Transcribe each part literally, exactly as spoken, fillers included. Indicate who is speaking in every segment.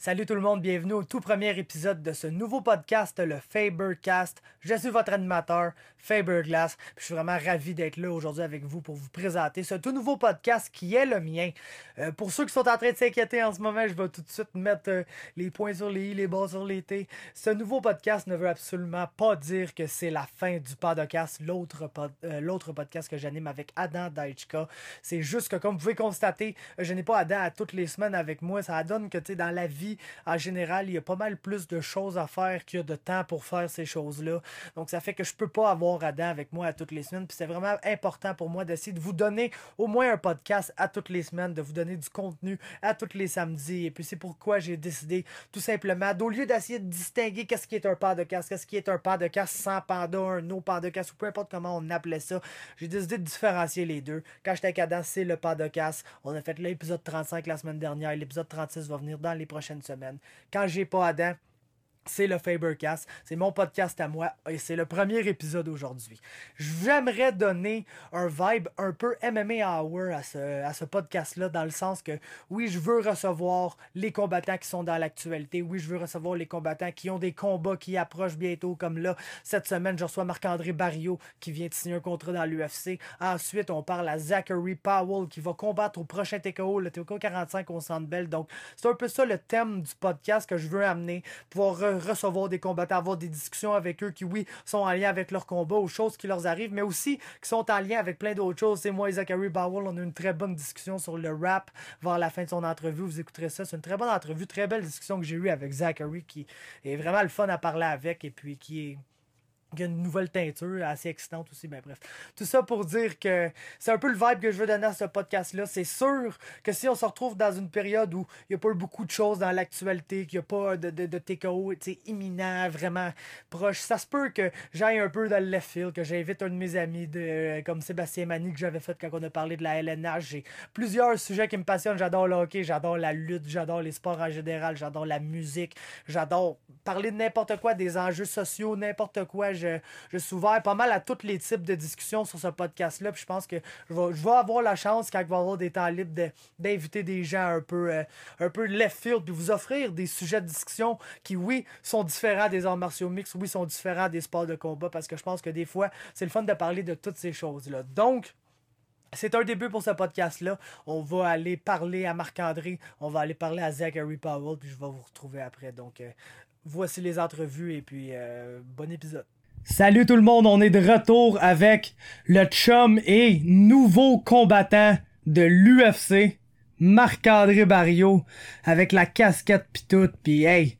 Speaker 1: Salut tout le monde, bienvenue au tout premier épisode de ce nouveau podcast, le Fabercast. Je suis votre animateur, Faberglass. Je suis vraiment ravi d'être là aujourd'hui avec vous pour vous présenter ce tout nouveau podcast qui est le mien. Euh, pour ceux qui sont en train de s'inquiéter en ce moment, je vais tout de suite mettre euh, les points sur les i, les bas sur les t. Ce nouveau podcast ne veut absolument pas dire que c'est la fin du podcast, l'autre, pod, euh, l'autre podcast que j'anime avec Adam Daichka. C'est juste que, comme vous pouvez constater, je n'ai pas Adam à toutes les semaines avec moi. Ça donne que, tu sais, dans la vie, en général, il y a pas mal plus de choses à faire qu'il y a de temps pour faire ces choses-là. Donc, ça fait que je peux pas avoir Adam avec moi à toutes les semaines. Puis c'est vraiment important pour moi d'essayer de vous donner au moins un podcast à toutes les semaines, de vous donner du contenu à tous les samedis. Et puis, c'est pourquoi j'ai décidé tout simplement, au lieu d'essayer de distinguer qu'est-ce qui est un podcast, qu'est-ce qui est un podcast sans panda, un no podcast, ou peu importe comment on appelait ça, j'ai décidé de différencier les deux. Quand j'étais avec Adam, c'est le podcast. On a fait l'épisode trente-cinq la semaine dernière. L'épisode trente-six va venir dans les prochaines semaines. Quand j'ai pas Adam, c'est le Fabercast, c'est mon podcast à moi et c'est le premier épisode aujourd'hui. J'aimerais donner un vibe un peu M M A Hour à ce, à ce podcast-là, dans le sens que oui, je veux recevoir les combattants qui sont dans l'actualité, oui, je veux recevoir les combattants qui ont des combats qui approchent bientôt, comme là, cette semaine, je reçois Marc-André Barriault qui vient de signer un contrat dans l'U F C. Ensuite, on parle à Zachary Powell qui va combattre au prochain T K O, le T K O quarante-cinq au Centre Bell. Donc, c'est un peu ça le thème du podcast que je veux amener, pouvoir recevoir des combattants, avoir des discussions avec eux qui, oui, sont en lien avec leur combat ou choses qui leur arrivent, mais aussi qui sont en lien avec plein d'autres choses. C'est moi et Zachary Powell, on a eu une très bonne discussion sur le rap vers la fin de son entrevue. Vous écouterez ça. C'est une très bonne entrevue, très belle discussion que j'ai eue avec Zachary, qui est vraiment le fun à parler avec et puis qui est... Il y a une nouvelle teinture assez excitante aussi, ben bref. Tout ça pour dire que c'est un peu le vibe que je veux donner à ce podcast-là. C'est sûr que si on se retrouve dans une période où il n'y a pas eu beaucoup de choses dans l'actualité, qu'il n'y a pas de, de, de T K O imminent, vraiment proche, ça se peut que j'aille un peu dans le left field, que j'invite un de mes amis de, comme Sébastien Mani que j'avais fait quand on a parlé de la L N H. J'ai plusieurs sujets qui me passionnent. J'adore le hockey, j'adore la lutte, j'adore les sports en général, j'adore la musique, j'adore parler de n'importe quoi, des enjeux sociaux, n'importe quoi. Je Je, je suis ouvert pas mal à tous les types de discussions sur ce podcast-là. Puis je pense que je vais, je vais avoir la chance, quand il va y avoir des temps libres, de, d'inviter des gens un peu, euh, un peu left field, puis vous offrir des sujets de discussion qui, oui, sont différents des arts martiaux mixtes, oui, sont différents des sports de combat, parce que je pense que des fois, c'est le fun de parler de toutes ces choses-là. Donc, c'est un début pour ce podcast-là. On va aller parler à Marc-André, on va aller parler à Zachary Powell, puis je vais vous retrouver après. Donc, euh, voici les entrevues, et puis euh, bon épisode. Salut tout le monde, on est de retour avec le chum et nouveau combattant de l'U F C, Marc-André Barriault, avec la casquette pis tout, pis hey,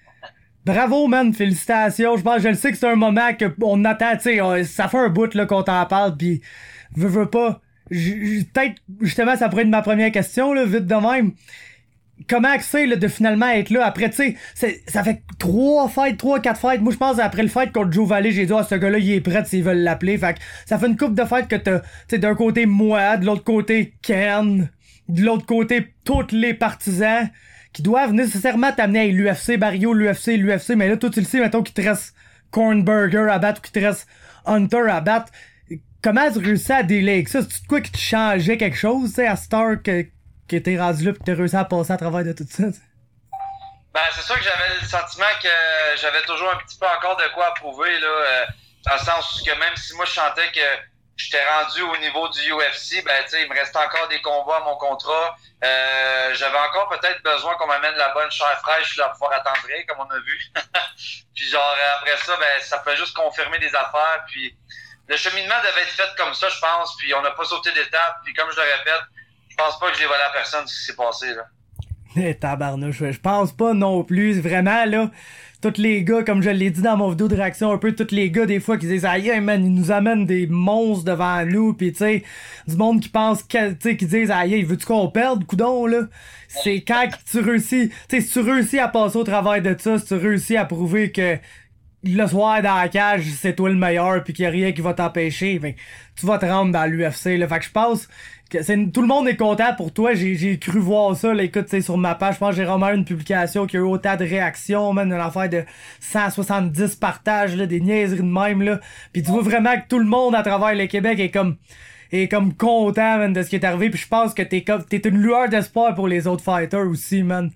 Speaker 1: bravo man, félicitations, je pense, je le sais que c'est un moment qu'on attend, tu sais, ça fait un bout là qu'on t'en parle, pis veux, veux pas, j- j- peut-être justement ça pourrait être ma première question là, vite de même. Comment c'est là, de finalement être là après, tu sais, ça fait trois fights, trois, quatre fights. Moi, je pense après le fight contre Joe Valley, j'ai dit, ah, ce gars-là, il est prêt s'ils veulent l'appeler. Fait que ça fait une couple de fights que t'as, tu sais, d'un côté moi, de l'autre côté Ken, de l'autre côté tous les partisans qui doivent nécessairement t'amener à l'U F C, Barriault, l'U F C, l'U F C. Mais là, toi, tu le sais, mettons qu'il te reste Cornburger à battre ou qu'il te reste Hunter à battre. Comment tu réussis à dealer avec ça? C'est quoi qui te changeait quelque chose, tu sais, à Star que que t'es rendu là pis que t'as réussi à passer à travers de tout ça? T'sais.
Speaker 2: Ben, c'est sûr que j'avais le sentiment que j'avais toujours un petit peu encore de quoi à prouver, là, euh, dans le sens que même si moi je sentais que j'étais rendu au niveau du U F C, ben, tu sais, il me restait encore des combats à mon contrat. Euh, j'avais encore peut-être besoin qu'on m'amène la bonne chair fraîche là, pour pouvoir attendrir, comme on a vu. Puis genre, après ça, ben, ça peut juste confirmer des affaires. Puis le cheminement devait être fait comme ça, je pense. Puis on n'a pas sauté d'étape. Puis comme je le répète, je pense pas que j'ai volé à personne ce qui s'est passé, là.
Speaker 1: Eh, tabarnouche, je pense pas non plus, vraiment, là. Tous les gars, comme je l'ai dit dans mon vidéo de réaction, un peu, tous les gars, des fois, qui disent, aïe, man, ils nous amènent des monstres devant nous, pis tu sais, du monde qui pense, tu sais, qui disent, aïe, veux-tu qu'on perde, coudon, là? C'est quand tu réussis, tu sais, si tu réussis à passer au travers de ça, si tu réussis à prouver que le soir dans la cage, c'est toi le meilleur, pis qu'il y a rien qui va t'empêcher, ben, tu vas te rendre dans l'U F C, là. Fait que je pense que c'est, tout le monde est content pour toi. J'ai, j'ai cru voir ça, là. Écoute, c'est sur ma page, je pense que j'ai remarqué une publication qui a eu autant de réactions, man, une affaire de cent soixante-dix partages, là, des niaiseries de même, là. Pis tu vois vraiment que tout le monde à travers le Québec est comme, est comme content, man, de ce qui est arrivé. Puis je pense que t'es comme, t'es une lueur d'espoir pour les autres fighters aussi, man.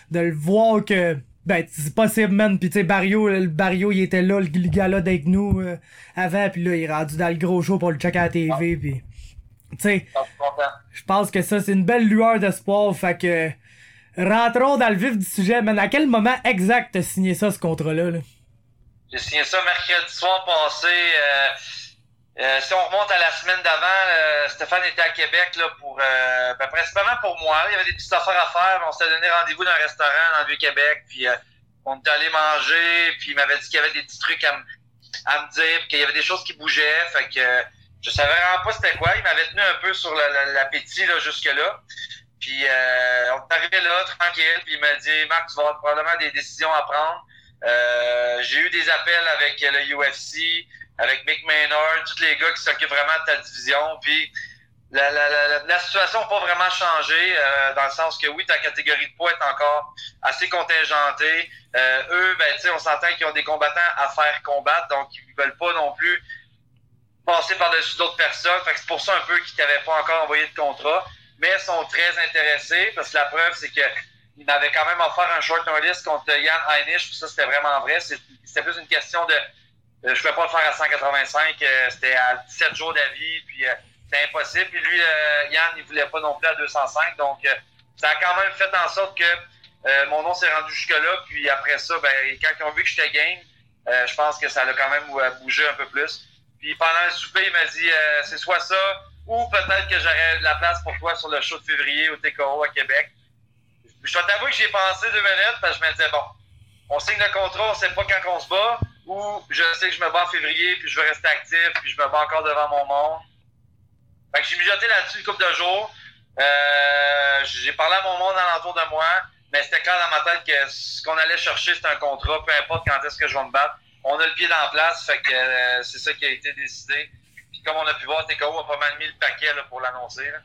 Speaker 1: de le voir que, ben, c'est possible, man. Pis tu sais, Barrio, le Barrio, il était là, le, le gars là avec nous euh, avant, pis là, il est rendu dans le gros show pour le checker à la T V, pis tu sais, je pense que ça, c'est une belle lueur d'espoir, fait que rentrons dans le vif du sujet, man. À quel moment exact t'as signé ça, ce contrat-là, là?
Speaker 2: J'ai signé ça mercredi soir passé. Euh, euh, si on remonte à la semaine d'avant, euh, Stéphane était à Québec là pour euh, ben, principalement pour moi. Il y avait des petites affaires à faire. On s'était donné rendez-vous dans un restaurant dans le Vieux-Québec. Puis euh, on est allé manger. Puis il m'avait dit qu'il y avait des petits trucs à, m- à me dire. Puis qu'il y avait des choses qui bougeaient. Fait que euh, je savais vraiment pas c'était quoi. Il m'avait tenu un peu sur la, la, l'appétit là, jusque-là. Puis euh, on est arrivé là, tranquille. Puis il m'a dit, Marc, tu vas avoir probablement des décisions à prendre. Euh, j'ai eu des appels avec le U F C, avec Mick Maynard, tous les gars qui s'occupent vraiment de ta division. Puis la, la, la, la situation n'a pas vraiment changé, euh, dans le sens que oui, ta catégorie de poids est encore assez contingentée. Euh, eux, ben tu sais, on s'entend qu'ils ont des combattants à faire combattre, donc ils veulent pas non plus passer par-dessus d'autres personnes. Fait que c'est pour ça un peu qu'ils t'avaient pas encore envoyé de contrat, mais ils sont très intéressés, parce que la preuve, c'est que il m'avait quand même offert un short notice contre Yann Heinisch, puis ça, c'était vraiment vrai. C'était plus une question de... Euh, je pouvais pas le faire à cent quatre-vingt-cinq, euh, c'était à dix-sept jours d'avis, puis euh, c'était impossible. Puis lui, euh, Yann, il voulait pas non plus à deux cent cinq, donc euh, ça a quand même fait en sorte que euh, mon nom s'est rendu jusque-là, puis après ça, ben quand ils ont vu que j'étais game, euh, je pense que ça l'a quand même bougé un peu plus. Puis pendant le souper, il m'a dit, euh, c'est soit ça, ou peut-être que j'aurais de la place pour toi sur le show de février au T K O à Québec. Je dois t'avouer que j'ai pensé deux minutes parce que je me disais, bon, on signe le contrat, on sait pas quand on se bat, ou je sais que je me bats en février, puis je vais rester actif, puis je me bats encore devant mon monde. Fait que j'ai mijoté là-dessus une couple de jours. Euh, j'ai parlé à mon monde alentour de moi, mais c'était clair dans ma tête que ce qu'on allait chercher, c'était un contrat, peu importe quand est-ce que je vais me battre. On a le pied dans la place, fait que euh, c'est ça qui a été décidé. Puis comme on a pu voir, T K O a pas mal mis le paquet là, pour l'annoncer. Là.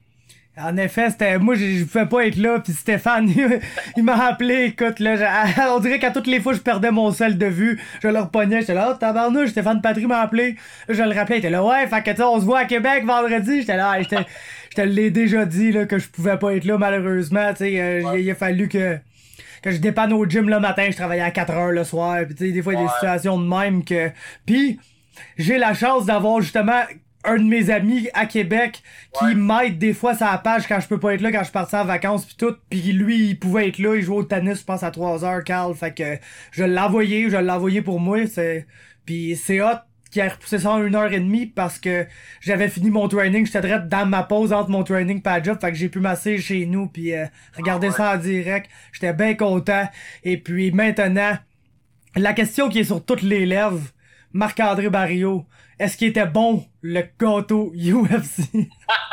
Speaker 1: En effet, c'était moi je, je pouvais pas être là, puis Stéphane il m'a appelé, écoute là, je, on dirait qu'à toutes les fois je perdais mon sel de vue, je le repognais, j'étais là, oh, tabarnouche, Stéphane Patry m'a appelé, je le rappelais, il était là, ouais, fait que tu sais, on se voit à Québec vendredi, j'étais là, ah, j'étais, je te l'ai déjà dit là que je pouvais pas être là malheureusement, tu sais, euh, ouais. il, il a fallu que que je dépanne au gym le matin, je travaillais à quatre heures le soir, puis tu sais, des fois il y a des situations de même que, puis j'ai la chance d'avoir justement un de mes amis à Québec qui ouais. m'aide des fois sur la page quand je peux pas être là, quand je suis parti en vacances pis tout, pis lui il pouvait être là, il jouait au tennis je pense à trois heures, Carl, fait que je l'ai envoyé, je l'ai envoyé pour moi, c'est pis c'est hot qui a repoussé ça en une heure et demie parce que j'avais fini mon training, j'étais direct dans ma pause entre mon training et la job, fait que j'ai pu m'asseoir chez nous pis euh, regarder ah ouais. ça en direct, j'étais bien content, et puis maintenant, la question qui est sur toutes les lèvres, Marc-André Barrio, est-ce qu'il était bon, le gâteau U F C?
Speaker 2: euh,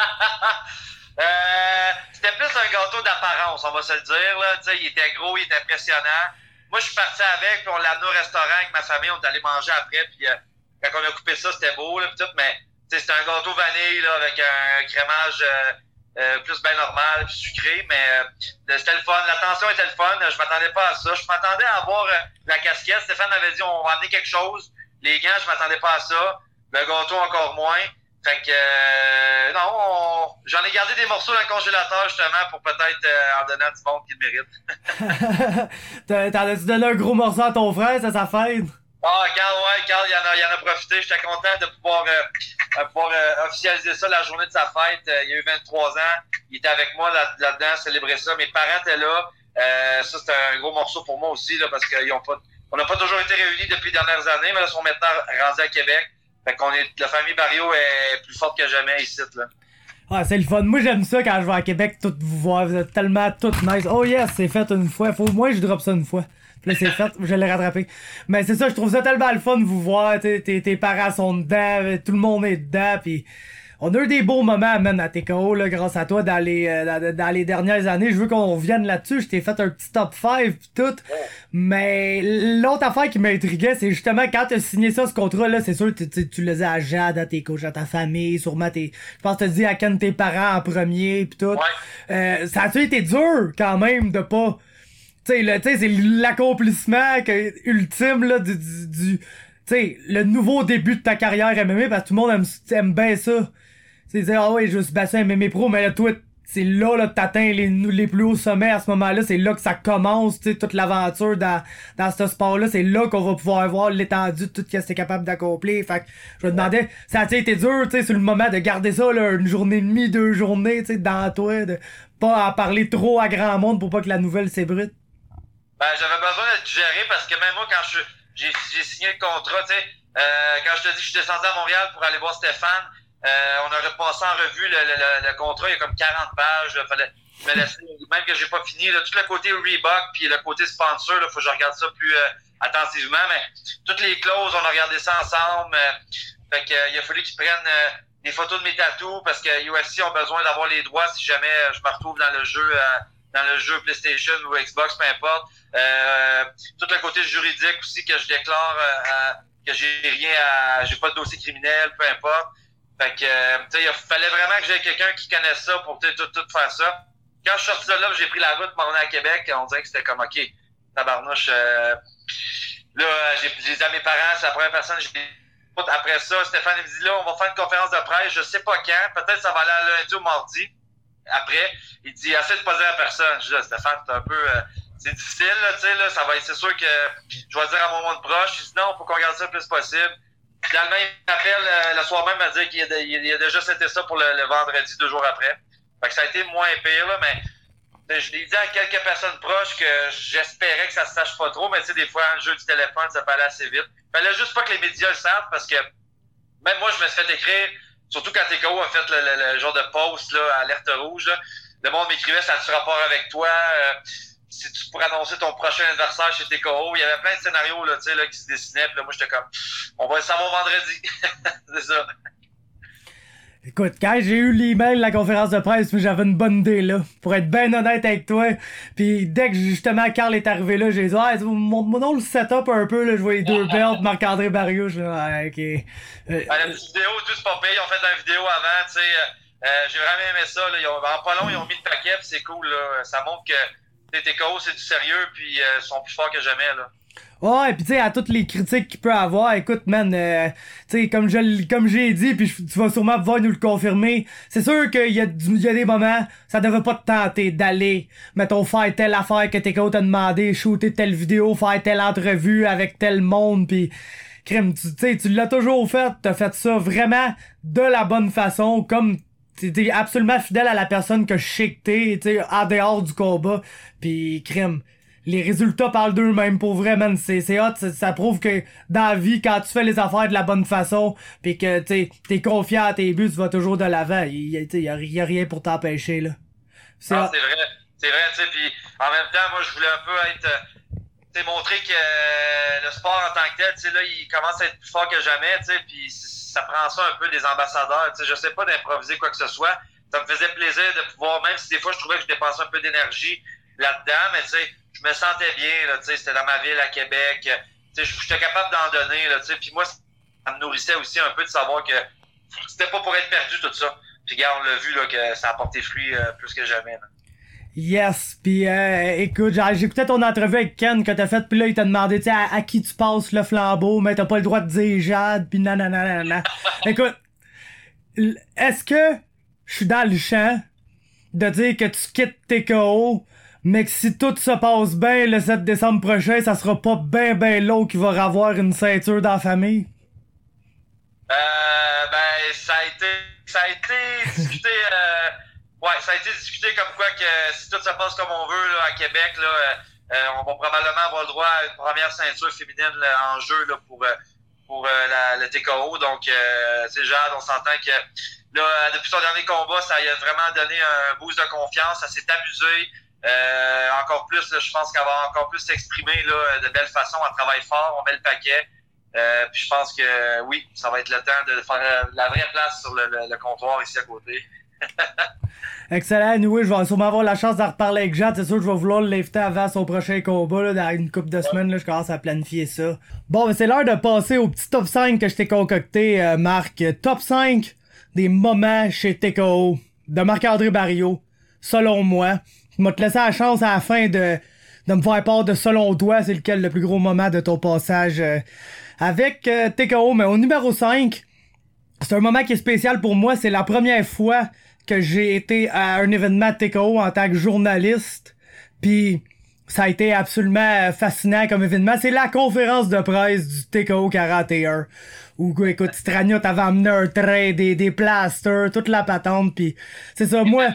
Speaker 2: c'était plus un gâteau d'apparence, on va se le dire. Là. T'sais, il était gros, il était impressionnant. Moi, je suis parti avec, puis on l'a amené au restaurant avec ma famille, on est allé manger après, puis euh, quand on a coupé ça, c'était beau, là, pis tout, mais c'était un gâteau vanille là, avec un crémage euh, euh, plus bien normal, puis sucré, mais euh, c'était le fun. La tension était le fun, je m'attendais pas à ça. Je m'attendais à avoir euh, la casquette. Stéphane m'avait dit, on va amener quelque chose. Les gants, je m'attendais pas à ça. Le gâteau, encore moins. Fait que, euh, non, on... j'en ai gardé des morceaux dans le congélateur, justement, pour peut-être euh, en donner à du monde qui le
Speaker 1: mérite. T'en as-tu donné un gros morceau à ton frère, ça, sa fête?
Speaker 2: Ah, Carl, ouais, Carl, il en a, il en a profité. J'étais content de pouvoir, euh, pouvoir euh, officialiser ça la journée de sa fête. Euh, il a eu vingt-trois ans. Il était avec moi là, là-dedans, célébrer ça. Mes parents étaient là. Euh, ça, c'était un gros morceau pour moi aussi, là, parce qu'ils ont pas... On n'a pas toujours été réunis depuis les dernières années, mais là, ils sont maintenant rendus à Québec. Fait qu'on est, la famille Barrio est plus forte que jamais ici, là.
Speaker 1: Ah, c'est le fun. Moi, j'aime ça quand je vais à Québec, tout vous voir. Vous êtes tellement toutes nice. Oh yes, c'est fait une fois. Faut, moi, je drop ça une fois. Puis là, c'est fait. Je l'ai rattrapé. Mais c'est ça, je trouve ça tellement le fun de vous voir. Tes, tes parents sont dedans. Tout le monde est dedans. Puis on a eu des beaux moments, man, à T K O, là, grâce à toi, dans les, euh, dans, dans les dernières années. Je veux qu'on revienne là-dessus. Je t'ai fait un petit top cinq pis tout. Mais l'autre affaire qui m'intriguait, c'est justement quand t'as signé ça, ce contrat-là, c'est sûr que tu, tu le disais à Jade, à tes coachs, à ta famille, sûrement tes, je pense que t'as dit à Ken tes parents en premier pis tout.
Speaker 2: Ouais.
Speaker 1: Euh, ça a-tu été dur, quand même, de pas, tu sais, tu sais, c'est l'accomplissement que, ultime, là, du, du, du tu sais, le nouveau début de ta carrière M M A, parce que tout le monde aime, aime bien ça. C'est dire, ah ouais, je suis battu M M A pro, mais là, toi, c'est là, là, que t'atteins les, les plus hauts sommets à ce moment-là. C'est là que ça commence, tu sais, toute l'aventure dans, dans ce sport-là. C'est là qu'on va pouvoir voir l'étendue de tout ce que c'est capable d'accomplir. Fait que je me demandais, ça a été dur, tu sais, sur le moment de garder ça, là, une journée et demie, deux journées, tu sais, dans toi, de pas en parler trop à grand monde pour pas que la nouvelle s'ébruite.
Speaker 2: Ben, j'avais besoin de digérer parce que même moi, quand je j'ai, j'ai signé le contrat, tu sais, euh, quand je te dis que je suis descendu à Montréal pour aller voir Stéphane, Euh, on a repassé en revue le, le, le contrat, il y a comme quarante pages. Là, fallait me laisser, même que j'ai pas fini. Là, tout le côté Reebok puis le côté sponsor, il faut que je regarde ça plus euh, attentivement. Mais toutes les clauses, on a regardé ça ensemble. Euh, fait que, euh, il a fallu qu'ils prennent euh, des photos de mes tatous parce que U F C ont besoin d'avoir les droits si jamais euh, je me retrouve dans le jeu euh, dans le jeu PlayStation ou Xbox, peu importe. Euh, tout le côté juridique aussi que je déclare euh, à, que j'ai rien à. J'ai pas de dossier criminel, peu importe. Fait que, euh, tu sais, il fallait vraiment que j'aie quelqu'un qui connaisse ça pour tout, tout faire ça. Quand je suis sorti de là, j'ai pris la route pour aller à Québec, on dirait que c'était comme, OK, tabarnouche, euh, là, j'ai dit à mes parents, c'est la première personne, j'ai dit, après ça, Stéphane il me dit, là, on va faire une conférence de presse, je sais pas quand, peut-être ça va aller à lundi ou mardi. Après, il dit, essaie de pas dire à personne. Je dis, là, Stéphane, c'est un peu, euh, c'est difficile, là, tu sais, là, ça va être, c'est sûr que je vais dire à mon monde proche. Il dit, non, faut qu'on regarde ça le plus possible. Finalement, il m'appelle euh, le soir même à dire qu'il a, de, il a déjà c'était ça pour le, le vendredi, deux jours après. Fait que ça a été moins pire, là, mais je l'ai dit à quelques personnes proches que j'espérais que ça se sache pas trop, mais tu sais, des fois, le jeu du téléphone, ça peut aller assez vite. Fallait juste pas que les médias le savent, parce que même moi, je me suis fait écrire, surtout quand T K O a fait le, le, le genre de post, là, alerte rouge, là, le monde m'écrivait, ça a-tu rapport avec toi? Euh, si tu pourrais annoncer ton prochain adversaire chez T K O. Il y avait plein de scénarios là, là, qui se dessinaient. Puis là, moi, j'étais comme, on va le savoir vendredi. C'est ça.
Speaker 1: Écoute, quand j'ai eu l'email de la conférence de presse, j'avais une bonne idée, là. Pour être bien honnête avec toi. Puis dès que, justement, Carl est arrivé là, j'ai dit, ah, montre-moi le setup un peu, là. Je vois les deux belts, Marc-André Barriault. Je dis, ah, ok. Euh,
Speaker 2: ben, la petite vidéo, tout c'est pas payé. Ils ont fait une vidéo avant, tu sais. Euh, j'ai vraiment aimé ça, là. Ils ont, en pas long, ils ont mis le paquet, puis c'est cool, là. Ça montre que les T K O, c'est du sérieux, puis euh, sont plus forts que jamais, là.
Speaker 1: Ouais, pis tu sais, à toutes les critiques qu'il peut avoir, écoute, man, euh, tu sais, comme je comme j'ai dit, puis tu vas sûrement pouvoir nous le confirmer, c'est sûr qu'il y a, du, y a des moments, ça devrait pas te tenter d'aller, mettons, faire telle affaire que T K O t'a demandé, shooter telle vidéo, faire telle entrevue avec tel monde, pis crime, tu sais, tu l'as toujours fait, t'as fait ça vraiment de la bonne façon, comme t'es absolument fidèle à la personne que je sais que t'es, tu sais, en dehors du combat, pis crime. Les résultats parlent d'eux-mêmes, pour vrai, man. C'est, c'est hot. Ça, ça prouve que dans la vie, quand tu fais les affaires de la bonne façon, pis que t'es, t'es confiant à tes buts, tu vas toujours de l'avant. Il y a, y a, y a rien pour t'empêcher, là.
Speaker 2: C'est, ah, c'est vrai. C'est vrai, tu sais. Puis en même temps, moi, je voulais un peu être... Tu sais, montrer que euh, le sport en tant que tel, tu sais, là, il commence à être plus fort que jamais, tu sais. Puis ça prend ça un peu des ambassadeurs. Tu sais, je sais pas d'improviser quoi que ce soit. Ça me faisait plaisir de pouvoir, même si des fois, je trouvais que je dépensais un peu d'énergie là-dedans, mais tu sais, je me sentais bien, là, tu sais, c'était dans ma ville à Québec, tu sais, j'étais capable d'en donner, là, tu sais, puis moi, ça me nourrissait aussi un peu de savoir que c'était pas pour être perdu, tout ça. Puis regarde, on l'a vu, là, que ça a porté fruit euh, plus que jamais, là.
Speaker 1: Yes, pis euh, écoute, genre, j'écoutais ton entrevue avec Ken que t'as faite, pis là, il t'a demandé, tu sais, à, à qui tu passes le flambeau, mais t'as pas le droit de dire Jade, pis nanana. Écoute, est-ce que je suis dans le champ de dire que tu quittes T K O, mais que si tout se passe bien le sept décembre prochain, ça sera pas ben ben l'autre qui va avoir une ceinture dans la famille?
Speaker 2: Euh, ben, ça a été, ça a été discuté, euh, ouais, ça a été discuté comme quoi que si tout se passe comme on veut, là, à Québec, là, euh, on va probablement avoir le droit à une première ceinture féminine, là, en jeu, là, pour, pour, euh, la, le T K O. Donc, euh, c'est Jade, on s'entend que, là, depuis son dernier combat, ça a vraiment donné un boost de confiance, ça s'est amusé. Euh, encore plus, là, je pense qu'elle va encore plus s'exprimer là, de belle façon. Elle travaille fort, on met le paquet. Euh, puis je pense que oui, ça va être le temps de faire euh, la vraie place sur le, le, le comptoir ici à côté.
Speaker 1: Excellent. Oui, je vais sûrement avoir la chance de reparler avec Jade. C'est sûr que je vais vouloir l'inviter avant son prochain combat là, dans une couple de semaines. Là, je commence à planifier ça. Bon, ben, c'est l'heure de passer au petit top cinq que je t'ai concocté, euh, Marc. Top cinq des moments chez T K O de Marc-André Barriault, selon moi. Je vais te laisser la chance à la fin de, de me faire part de selon toi, c'est lequel le plus gros moment de ton passage euh, avec euh, T K O. Mais au numéro cinq, c'est un moment qui est spécial pour moi. C'est la première fois que j'ai été à un événement T K O en tant que journaliste, puis ça a été absolument fascinant comme événement. C'est la conférence de presse du T K O quarante et un. Où, écoute, Strania t'avait amené un train, des, des plasters, toute la patente, pis c'est ça, moi,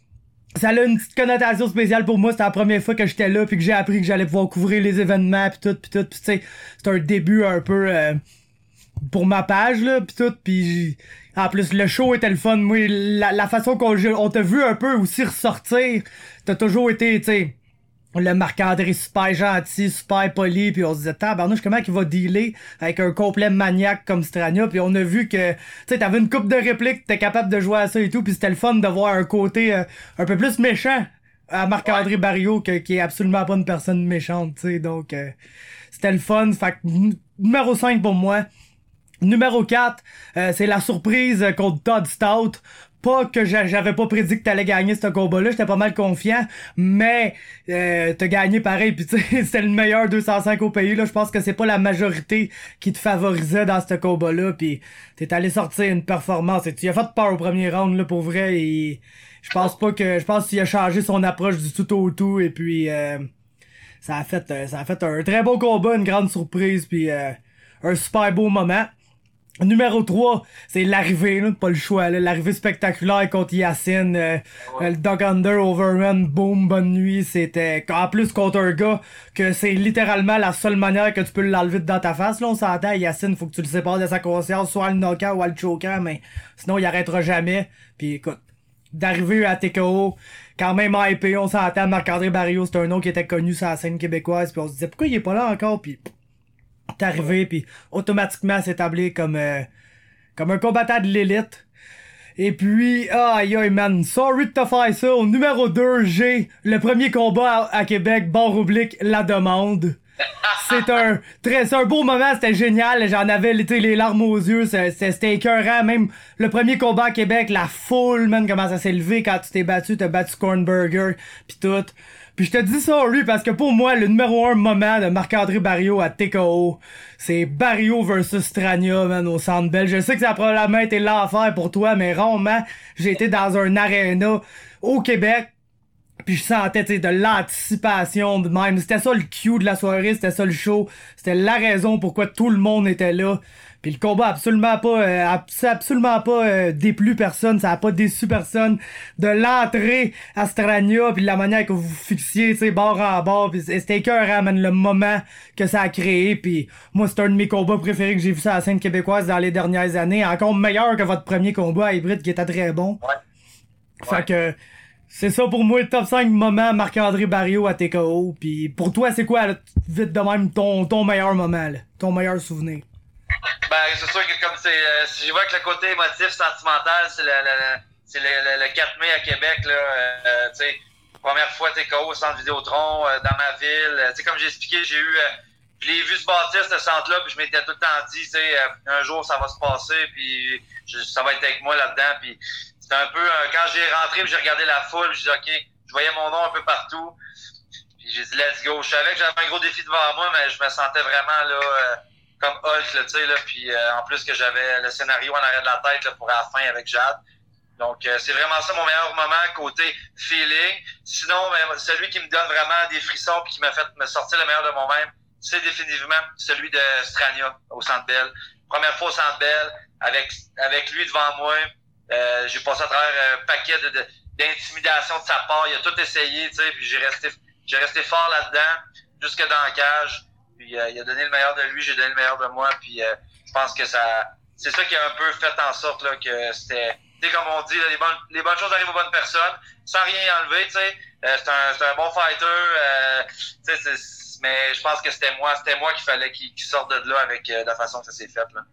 Speaker 1: ça a une petite connotation spéciale pour moi. C'était la première fois que j'étais là, puis que j'ai appris que j'allais pouvoir couvrir les événements, pis tout, pis tout, pis tu sais, c'est un début un peu euh, pour ma page, là, pis tout, pis en plus, le show était le fun. Moi, la, la façon qu'on on t'a vu un peu aussi ressortir, t'as toujours été, tu sais, le Marc-André super gentil, super poli, puis on se disait, tabarnouche, comment il va dealer avec un complet maniaque comme Strania, puis on a vu que, tu sais, t'avais une coupe de répliques, t'es capable de jouer à ça et tout, puis c'était le fun de voir un côté euh, un peu plus méchant à Marc-André ouais. Barriault, que, qui est absolument pas une personne méchante, tu sais, donc euh, c'était le fun. Fait que n- numéro cinq pour moi. Numéro quatre, euh, c'est la surprise contre Todd Stout. Pas que j'avais pas prédit que t'allais gagner ce combat-là, j'étais pas mal confiant, mais euh, t'as gagné pareil, pis tu sais, c'était le meilleur deux cent cinq au pays, là, je pense que c'est pas la majorité qui te favorisait dans ce combat-là, pis t'es allé sortir une performance, et tu as fait peur au premier round, là, pour vrai, et je pense pas que, je pense qu'il a changé son approche du tout au tout, et puis euh, ça a fait, euh, ça a fait un très beau combat, une grande surprise, puis euh, un super beau moment. Numéro trois, c'est l'arrivée, là, pas le choix, là, l'arrivée spectaculaire contre Yacine, euh, ouais. Le Dog Under, Overrun, boom, bonne nuit, c'était, en plus contre un gars que c'est littéralement la seule manière que tu peux l'enlever dans ta face, là, on s'entend, Yacine, faut que tu le sépares de sa conscience, soit le knockant ou le choquant, mais sinon il arrêtera jamais, pis écoute, d'arriver à T K O, quand même hypé, on s'entend, Marc-André Barriault, c'est un nom qui était connu sur la scène québécoise, pis on se disait, pourquoi il est pas là encore, pis t'es arrivé, puis automatiquement s'établir comme euh, comme un combattant de l'élite. Et puis, aïe aïe man, sorry de te faire ça. Au numéro deux, j'ai le premier combat à, à Québec, barre oblique, la demande. C'est un très, c'est un beau moment, c'était génial. J'en avais les, les larmes aux yeux, c'était écœurant. Même le premier combat à Québec, la foule, man, comment ça s'est levé quand tu t'es battu, t'as battu Cornburger, pis tout. Puis je te dis ça, lui, parce que pour moi, le numéro un moment de Marc-André Barriault à T K O, c'est Barriault versus Strania, man, au Centre Bell. Je sais que ça a probablement été l'enfer pour toi, mais rarement, j'ai été dans un aréna au Québec, puis je sentais, tu sais, de l'anticipation de même. C'était ça le cue de la soirée, c'était ça le show. C'était la raison pourquoi tout le monde était là. Puis le combat a absolument pas, euh, absolument pas euh, déplu personne, ça a pas déçu personne. De l'entrée à Strania, puis de la manière que vous fixiez, tu sais, bord en bord, puis c'était écœurant, man, le moment que ça a créé. Puis moi, c'est un de mes combats préférés que j'ai vu sur la scène québécoise dans les dernières années. Encore meilleur que votre premier combat à Hybride qui était très bon. Ouais. Fait ouais. que c'est ça pour moi, le top cinq moment Marc-André Barriault à T K O. Puis pour toi, c'est quoi, là, vite de même, ton, ton meilleur moment, là, ton meilleur souvenir?
Speaker 2: Ben, c'est sûr que comme c'est, euh, si je vois que le côté émotif, sentimental, c'est le, le, c'est le, le, le quatre mai à Québec, là, euh, tu sais, première fois T K O au centre Vidéotron, euh, dans ma ville, tu sais, comme j'ai expliqué, j'ai eu, euh, je l'ai vu se bâtir, ce centre-là, puis je m'étais tout le temps dit, tu sais, euh, un jour ça va se passer, puis je, ça va être avec moi là-dedans, puis c'était un peu, euh, quand j'ai rentré, puis j'ai regardé la foule, j'ai dit, ok, je voyais mon nom un peu partout, puis j'ai dit, let's go, je savais que j'avais un gros défi devant moi, mais je me sentais vraiment, là, euh, comme Hulk, là, tu sais, là, puis euh, en plus que j'avais le scénario en arrière de la tête là, pour la fin avec Jade. Donc, euh, c'est vraiment ça mon meilleur moment, côté feeling. Sinon, ben, celui qui me donne vraiment des frissons puis qui m'a fait me sortir le meilleur de moi-même, c'est définitivement celui de Strania au Centre Bell. Première fois au Centre Bell, avec avec lui devant moi, euh, j'ai passé à travers un paquet de, de, d'intimidation de sa part. Il a tout essayé, tu sais, puis j'ai resté j'ai resté fort là-dedans, jusque dans la cage. Puis euh, il a donné le meilleur de lui, j'ai donné le meilleur de moi, puis euh, je pense que ça, c'est ça qui a un peu fait en sorte là que c'était, tu sais comme on dit, là, les bonnes, les bonnes choses arrivent aux bonnes personnes, sans rien enlever, tu sais. Euh, c'est un, c'est un bon fighter, euh, tu sais, mais je pense que c'était moi, c'était moi qu'il fallait qu'il, qu'il sorte de là avec euh, la façon que ça s'est fait là.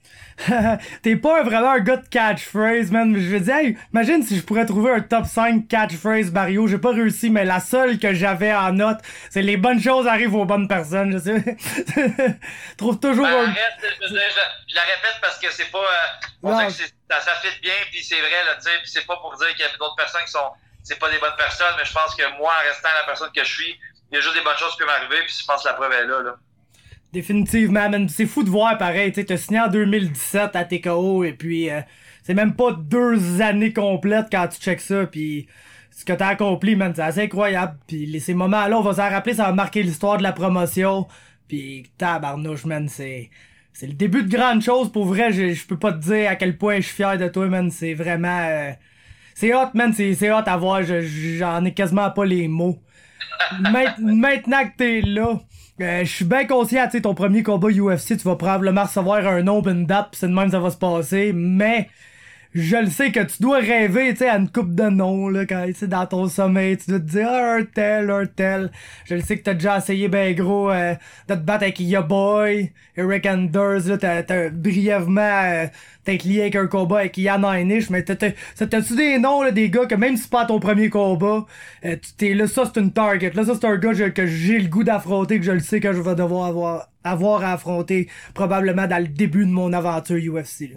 Speaker 1: T'es pas vraiment un gars de catchphrase, man. Je veux dire, hey, imagine si je pourrais trouver un top cinq catchphrase Barriault. J'ai pas réussi, mais la seule que j'avais en note, c'est les bonnes choses arrivent aux bonnes personnes, je sais. Trouve toujours
Speaker 2: ben,
Speaker 1: un...
Speaker 2: arrête, je, je, je, je la répète parce que c'est pas... Euh, on ouais. sait que c'est, ça, ça fit bien, puis c'est vrai, là, tu sais, puis c'est pas pour dire qu'il y a d'autres personnes qui sont... C'est pas des bonnes personnes, mais je pense que moi, en restant la personne que je suis, il y a juste des bonnes choses qui peuvent m'arriver, puis je pense que la preuve est là, là.
Speaker 1: Définitivement, man. C'est fou de voir pareil, tu sais, t'as signé en deux mille dix-sept à T K O et puis euh, c'est même pas deux années complètes quand tu checkes ça, pis ce que t'as accompli, man, c'est assez incroyable. Pis les, ces moments-là, on va s'en rappeler, ça va marquer l'histoire de la promotion. Pis tabarnouche, man, c'est... C'est le début de grandes choses, pour vrai, je, je peux pas te dire à quel point je suis fier de toi, man, c'est vraiment... Euh, c'est hot, man, c'est, c'est hot à voir, je, j'en ai quasiment pas les mots. Maintenant que t'es là, euh, je suis bien conscient, tu sais, ton premier combat U F C, tu vas probablement recevoir un nom pis une date, pis c'est de même que ça va se passer, mais... Je le sais que tu dois rêver, tu sais, à une coupe de noms, là, quand, tu sais, dans ton sommeil, tu dois te dire, ah, un tel, un tel. Je le sais que t'as déjà essayé, ben gros, euh, de te battre avec Ya Boy, Eric Anders, là, t'as, t'as brièvement, euh, t'es lié avec un combat avec Ian Heinisch, mais t'as, t'as, t'as-tu des noms, là, des gars que même si c'est pas ton premier combat, euh, tu t'es là, ça c'est une target, là, ça c'est un gars je, que j'ai le goût d'affronter, que je le sais que je vais devoir avoir, avoir à affronter, probablement dans le début de mon aventure U F C, là.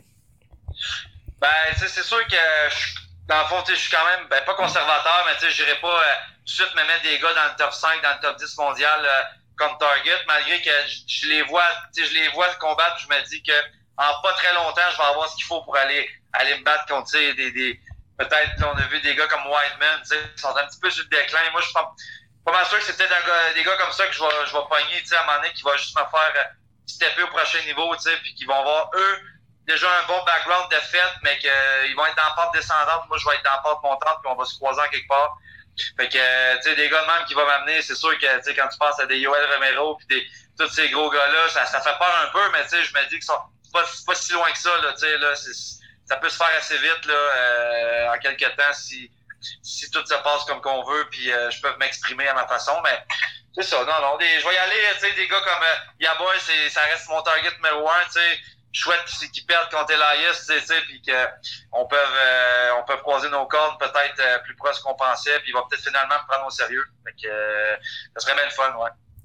Speaker 2: Ben, tu sais, c'est sûr que, je, dans le fond, tu sais, je suis quand même, ben, pas conservateur, mais tu sais, j'irai pas euh, tout de suite me mettre des gars dans le top cinq, dans le top dix mondial euh, comme target, malgré que je, je les vois, tu sais, je les vois combattre, je me dis que en pas très longtemps, je vais avoir ce qu'il faut pour aller aller me battre contre, tu sais, des, des peut-être, là, on a vu des gars comme Whiteman, tu sais, qui sont un petit peu sur le déclin. Moi, je suis pas, pas mal sûr que c'est peut-être un, des gars comme ça que je vais, je vais pogner, tu sais, à un moment donné, qui va juste me faire euh, stepper au prochain niveau, tu sais, puis qui vont avoir, eux, déjà un bon background de fait, mais qu'ils euh, vont être dans la pente descendante. Moi, je vais être dans la pente montante, puis on va se croiser en quelque part. Fait que, euh, tu sais, des gars de même qui vont m'amener, c'est sûr que, tu sais, quand tu penses à des Yoel Romero, puis des, tous ces gros gars-là, ça, ça fait peur un peu, mais tu sais, je me dis que c'est pas, pas si loin que ça, là, tu sais, là, c'est, ça peut se faire assez vite, là, euh, en quelques temps, si, si tout se passe comme qu'on veut, puis euh, je peux m'exprimer à ma façon, mais c'est ça, non, non, des, je vais y aller, tu sais, des gars comme euh, Yaboy, c'est, ça reste mon target numéro un, tu sais. Chouette qu'ils perdent contre Elias, tu sais, puis qu'on peut, euh, on peut croiser nos cordes peut-être euh, plus proche qu'on pensait, puis il va peut-être finalement me prendre au sérieux. Fait que euh, ça serait bien le fun, ouais.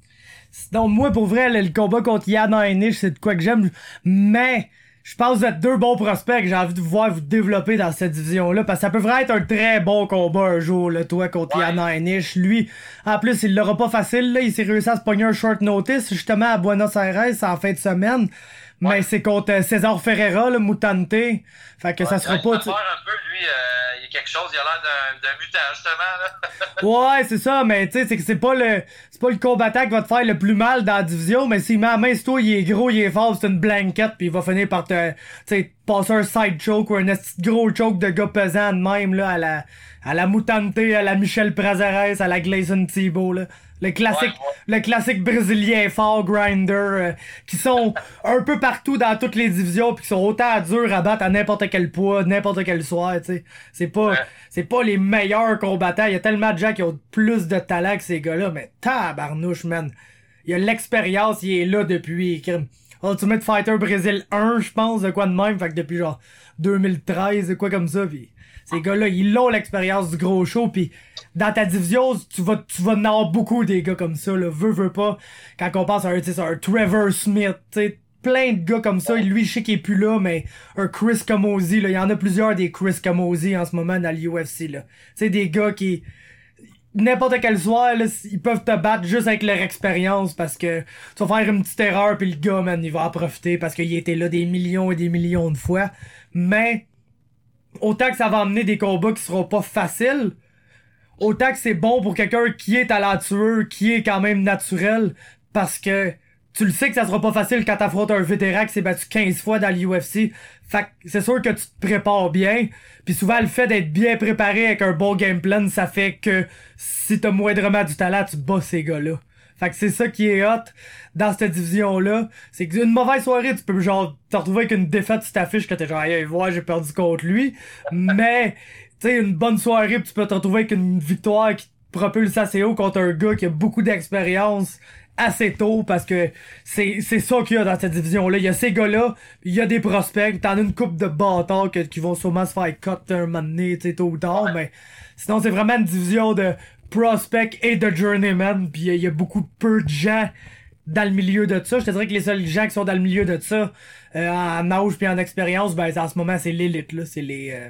Speaker 1: Sinon, moi, pour vrai, le, le combat contre Ian Heinisch, c'est de quoi que j'aime, mais je pense que vous êtes deux bons prospects que j'ai envie de voir vous développer dans cette division-là, parce que ça peut vraiment être un très bon combat un jour, là, toi, contre ouais. Ian Heinisch. Lui, en plus, il l'aura pas facile, là, il s'est réussi à se pogner un short notice, justement, à Buenos Aires, en fin de semaine. Ouais. Mais c'est contre euh, César Ferreira, le Mutante. Fait que ouais, ça sera pas...
Speaker 2: Tu... un peu, lui, euh, il y a quelque chose, il a l'air d'un, d'un mutant, justement, là.
Speaker 1: Ouais, c'est ça, mais tu sais, c'est que c'est pas le c'est pas le combattant qui va te faire le plus mal dans la division, mais s'il met la main sur toi, il est gros, il est fort, c'est une blanquette, puis il va finir par te, tu sais, passer un side choke ou un gros choke de gars pesant de même, là, à la, à la Mutante, à la Michel Prazeres, à la Gleison Thibault, là. Le classique, ouais, ouais. le classique brésilien fort grinder, euh, qui sont un peu partout dans toutes les divisions pis qui sont autant durs à battre à n'importe quel poids, n'importe quel soir, tu sais. C'est pas, ouais. c'est pas les meilleurs combattants. Il y a tellement de gens qui ont plus de talent que ces gars-là, mais tabarnouche, man. Il y a l'expérience, il est là depuis Ultimate Fighter Brésil un, je pense, de quoi de même, fait que depuis genre deux mille treize, de quoi comme ça, pis ces gars-là, ils ont l'expérience du gros show, pis dans ta division, tu vas, tu vas en avoir beaucoup des gars comme ça, là, veux, veux pas, quand on pense à un, tu sais, un Trevor Smith, tu sais, plein de gars comme ça, lui, je sais qu'il est plus là, mais un Chris Camozzi, là, il y en a plusieurs des Chris Camozzi en ce moment dans l'U F C, là. Tu sais, des gars qui, n'importe quel soir, là, ils peuvent te battre juste avec leur expérience, parce que tu vas faire une petite erreur, pis le gars, man, il va en profiter, parce qu'il était là des millions et des millions de fois, mais autant que ça va amener des combats qui seront pas faciles, autant que c'est bon pour quelqu'un qui est talentueux, qui est quand même naturel, parce que tu le sais que ça sera pas facile quand t'affrontes un vétéran qui s'est battu quinze fois dans l'U F C. Fait que c'est sûr que tu te prépares bien, puis souvent le fait d'être bien préparé avec un bon game plan, ça fait que si t'as moindrement du talent, tu bats ces gars-là. Fait que c'est ça qui est hot dans cette division-là. C'est qu'une mauvaise soirée, tu peux genre te retrouver avec une défaite sur ta fiche que t'es genre, hey, voir, j'ai perdu contre lui. Mais, tu sais, une bonne soirée, pis tu peux te retrouver avec une victoire qui te propulse assez haut contre un gars qui a beaucoup d'expérience assez tôt, parce que c'est c'est ça qu'il y a dans cette division-là. Il y a ces gars-là, il y a des prospects, t'en as une couple de bâtards que, qui vont sûrement se faire cut un moment donné, tu sais, tôt ou tard, ouais. Mais sinon, c'est vraiment une division de prospect et de journeyman, pis il y, y a beaucoup peu de gens dans le milieu de ça. Je te dirais que les seuls gens qui sont dans le milieu de ça, euh, en âge puis en expérience, ben en ce moment c'est l'élite, là, c'est les euh,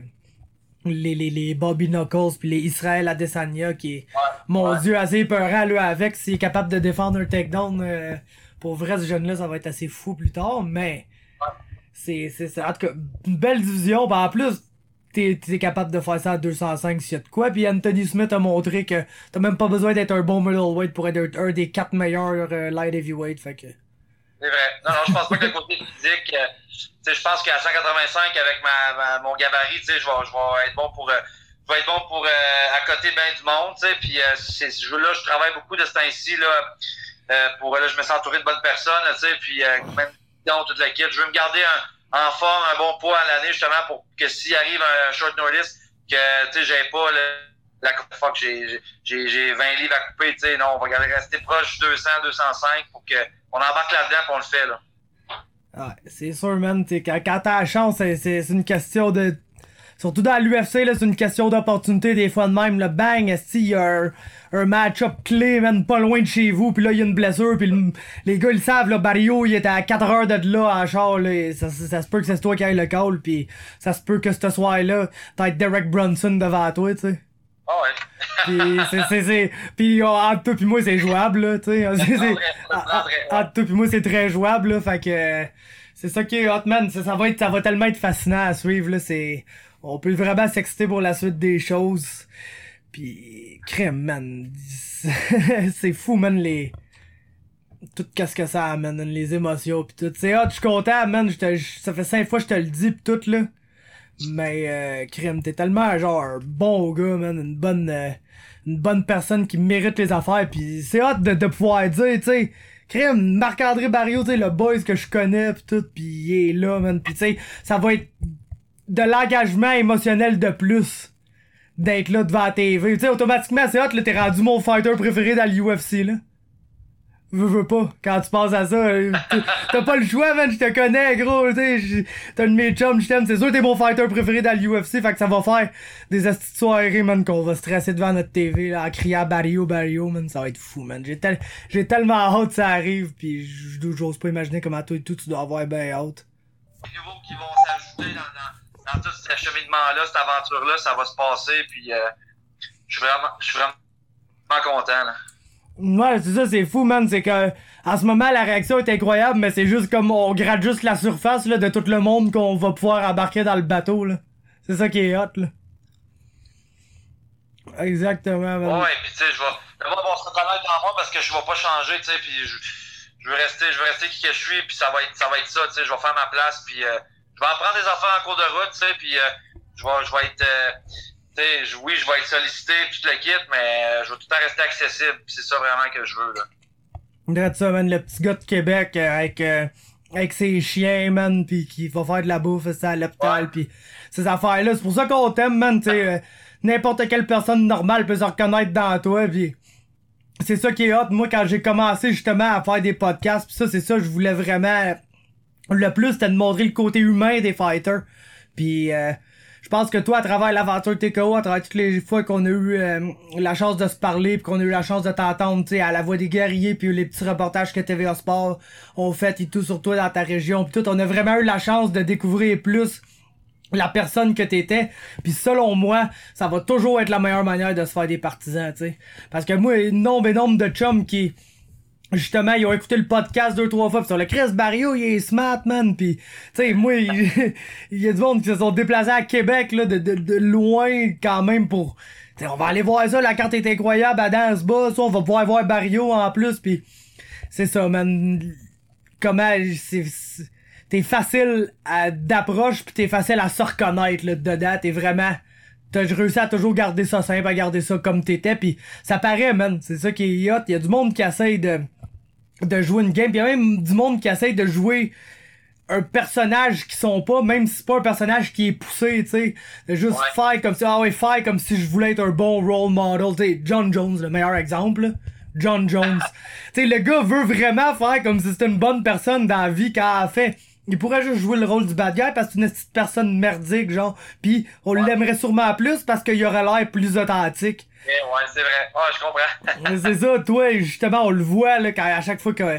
Speaker 1: les les les Bobby Knuckles puis les Israël Adesanya qui est, ouais, mon ouais. Dieu, assez épeurant là avec, s'il est capable de défendre un takedown, euh, pour vrai ce jeune là ça va être assez fou plus tard, mais ouais. C'est, c'est, c'est, en tout cas, une belle division. Pis en plus, t'es, t'es capable de faire ça à deux cent cinq s'il y a de quoi. Puis Anthony Smith a montré que t'as même pas besoin d'être un bon middleweight pour être un des quatre meilleurs euh, light heavyweight. Fait que...
Speaker 2: C'est vrai. Non, non, je pense pas que le côté physique, euh, tu sais, je pense qu'à cent quatre-vingt-cinq, avec ma, ma mon gabarit, tu sais, je vais, je vais être bon pour, euh, je vais être bon pour euh, accoter bien du monde, tu sais. Puis euh, c'est, ce jeu-là, je travaille beaucoup de ce temps-ci, là, euh, pour là, je me sens entouré de bonnes personnes, tu sais. Puis euh, même dans toute l'équipe, je veux me garder un, en forme, un bon poids à l'année, justement, pour que s'il arrive un short notice, que tu sais, j'ai pas le, la fuck, j'ai, j'ai, j'ai vingt livres à couper, tu sais. Non, on va garder rester proche du deux cents, deux cent cinq pour que on embarque là-dedans et on le fait, là.
Speaker 1: Ouais, c'est sûr, man. T'sais, quand, quand t'as la chance, c'est, c'est, c'est une question de... Surtout dans l'U F C, là, c'est une question d'opportunité des fois de même. Là, bang, esti, il y a un, un match-up clé, man, pas loin de chez vous, puis là, il y a une blessure, puis le, les gars, ils savent, là, Barrio, il était à quatre heures de là, en char, là, et ça, ça, ça se peut que c'est toi qui aille le call, puis ça se peut que ce soir-là, t'as Derek Brunson devant toi, tu sais.
Speaker 2: Ah ouais.
Speaker 1: Pis c'est, c'est, c'est, pis oh, entre toi pis moi c'est jouable, là, tu sais. C'est, c'est, entre toi pis moi c'est très jouable, là, fait que, c'est ça qui est hot, man. Ça, ça va être, ça va tellement être fascinant à suivre, là, c'est, on peut vraiment s'exciter pour la suite des choses. Pis, crème, man. C'est fou, man, les, tout qu'est-ce que ça amène, les émotions pis tout. C'est hot, je suis content, man, je te, ça fait cinq fois que je te le dis pis tout, là. Mais euh, crème, t'es tellement genre un bon gars, man, une bonne euh, une bonne personne qui mérite les affaires, pis c'est hâte de, de pouvoir dire, tu sais, crème, Marc-André Barrio, tu sais, le boys que je connais pis tout, pis il est là, man, pis tu sais, ça va être de l'engagement émotionnel de plus d'être là devant la T V, tu sais, automatiquement c'est hot, là, t'es rendu mon fighter préféré dans l'U F C, là. Veux, veux pas, quand tu penses à ça, t'as pas le choix, man, je te connais, gros, tu t'as un de mes chums, je t'aime, c'est sûr t'es mon fighter préféré dans l'U F C, fait que ça va faire des astuces de soirée, man, qu'on va stresser devant notre T V, là, à crier à Barrio, Barrio, man, ça va être fou, man, j'ai, tel, j'ai tellement hâte que ça arrive, pis j'ose pas imaginer comment toi et tout, tu dois avoir ben hâte.
Speaker 2: Les nouveaux qui vont s'ajouter dans, dans, dans tout ce cheminement-là, cette aventure-là, ça va se passer, puis euh, je suis vraiment, je suis vraiment content, là.
Speaker 1: Ouais, c'est ça, c'est fou, man. C'est que, en ce moment, la réaction est incroyable, mais c'est juste comme on gratte juste la surface, là, de tout le monde qu'on va pouvoir embarquer dans le bateau, là. C'est ça qui est hot, là. Exactement, man.
Speaker 2: Ouais, pis tu sais, je vais, d'abord, on va se reconnaître en moi parce que je vais pas changer, tu sais, pis je, je veux rester, je veux rester qui que je suis, pis ça va être, ça va être ça, tu sais, je vais faire ma place, pis euh, je vais en prendre des affaires en cours de route, tu sais, pis euh, je vais, je vais être, euh, T'sais, oui, je vais être sollicité pis tout le kit, mais je vais tout le temps rester accessible. Pis c'est ça vraiment que je veux, là.
Speaker 1: Regarde ça, man, le petit gars de Québec euh, avec euh, avec ses chiens, man, pis qui va faire de la bouffe, ça, à l'hôpital, ouais. Pis ces affaires-là. C'est pour ça qu'on t'aime, man, t'sais. Euh, n'importe quelle personne normale peut se reconnaître dans toi, pis c'est ça qui est hot. Moi, quand j'ai commencé justement à faire des podcasts, pis ça, c'est ça, je voulais vraiment... Le plus, c'était de montrer le côté humain des fighters. Pis... Euh, je pense que toi, à travers l'aventure T K O, à travers toutes les fois qu'on a eu euh, la chance de se parler, puis qu'on a eu la chance de t'entendre, tu sais, à la voix des guerriers, puis les petits reportages que T V A Sport ont fait et tout sur toi dans ta région, puis tout, on a vraiment eu la chance de découvrir plus la personne que t'étais. Puis selon moi, ça va toujours être la meilleure manière de se faire des partisans, tu sais. Parce que moi, nombre et nombre de chums qui... Justement, ils ont écouté le podcast deux, trois fois, pis sur le Chris Barrio, il est smart, man, pis, tu sais, moi, il, il y a du monde qui se sont déplacés à Québec, là, de, de, de loin, quand même, pour, tu sais, on va aller voir ça, la carte est incroyable, à Dansba, ça, on va pouvoir voir Barrio, en plus, pis, c'est ça, man, comment, c'est, c'est t'es facile à, d'approche, pis t'es facile à se reconnaître, là, dedans, t'es vraiment... T'as réussi à toujours garder ça simple, à garder ça comme t'étais, pis ça paraît, man, c'est ça qui est hot, il y a du monde qui essaye de... de jouer une game, pis y a même du monde qui essaye de jouer un personnage qui sont pas, même si c'est pas un personnage qui est poussé, tu sais, de juste ouais. faire comme si, ah ouais, faire comme si je voulais être un bon role model, tu sais, John Jones, le meilleur exemple, là. John Jones. Tu sais, le gars veut vraiment faire comme si c'était une bonne personne dans la vie quand elle fait. Il pourrait juste jouer le rôle du bad guy parce que c'est une petite personne merdique, genre, pis on ouais. l'aimerait sûrement plus parce qu'il aurait l'air plus authentique.
Speaker 2: Ouais, ouais, c'est vrai. Ouais, je comprends.
Speaker 1: C'est ça, toi, justement, on le voit, là, quand à chaque fois que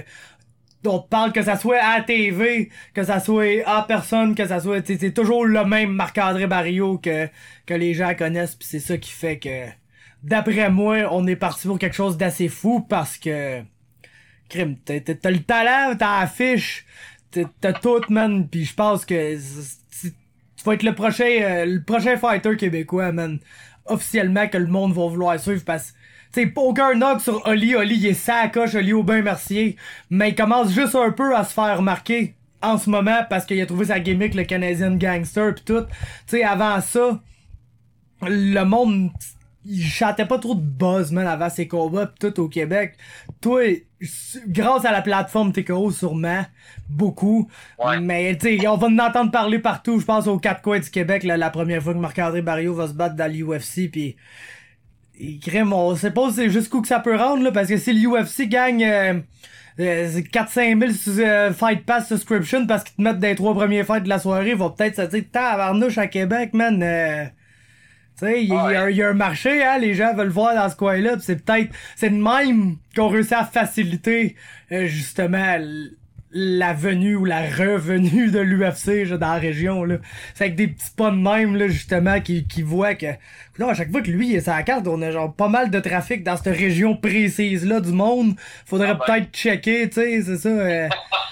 Speaker 1: on te parle, que ça soit à la T V, que ça soit à personne, que ça soit, c'est toujours le même Marc-André Barrio que, que les gens connaissent, pis c'est ça qui fait que, d'après moi, on est parti pour quelque chose d'assez fou parce que, crime, t'as, t'as le talent, t'as la fiche, t'as tout, man, pis je pense que tu vas être le prochain euh, le prochain fighter québécois, man, officiellement, que le monde va vouloir suivre, parce que tu sais, aucun knock sur Oli. Oli, il est sacoche, Oli Aubin-Mercier, mais il commence juste un peu à se faire remarquer en ce moment parce qu'il a trouvé sa gimmick, le Canadian Gangster pis tout. Tu sais, avant ça, le monde, il chantait pas trop de buzz, man, avant ses combats pis tout au Québec. Toi, grâce à la plateforme T K O, sûrement, beaucoup.
Speaker 2: Ouais.
Speaker 1: Mais tu sais, on va en entendre parler partout, je pense, aux quatre coins du Québec, là, la première fois que Marc-André Barriault va se battre dans l'U F C, pis il crème, on sait pas jusqu'où que ça peut rendre, là, parce que si l'U F C gagne euh, euh, quatre à cinq mille euh, Fight Pass subscription parce qu'ils te mettent dans les trois premiers fights de la soirée, va peut-être se dire, tabarnouche à Québec, man. Euh, tu sais, il
Speaker 2: ah
Speaker 1: ouais. y, y a un marché, hein, les gens veulent voir dans ce coin-là, pis c'est peut-être, c'est de même qu'on réussit à faciliter, euh, justement, la venue ou la revenue de l'U F C genre, dans la région, là. C'est avec des petits pas de même, là, justement, qui, qui voient que... Non, à chaque fois que lui est sur la carte, on a genre pas mal de trafic dans cette région précise-là du monde. Faudrait ah ben. peut-être checker, tu sais, c'est ça. Euh...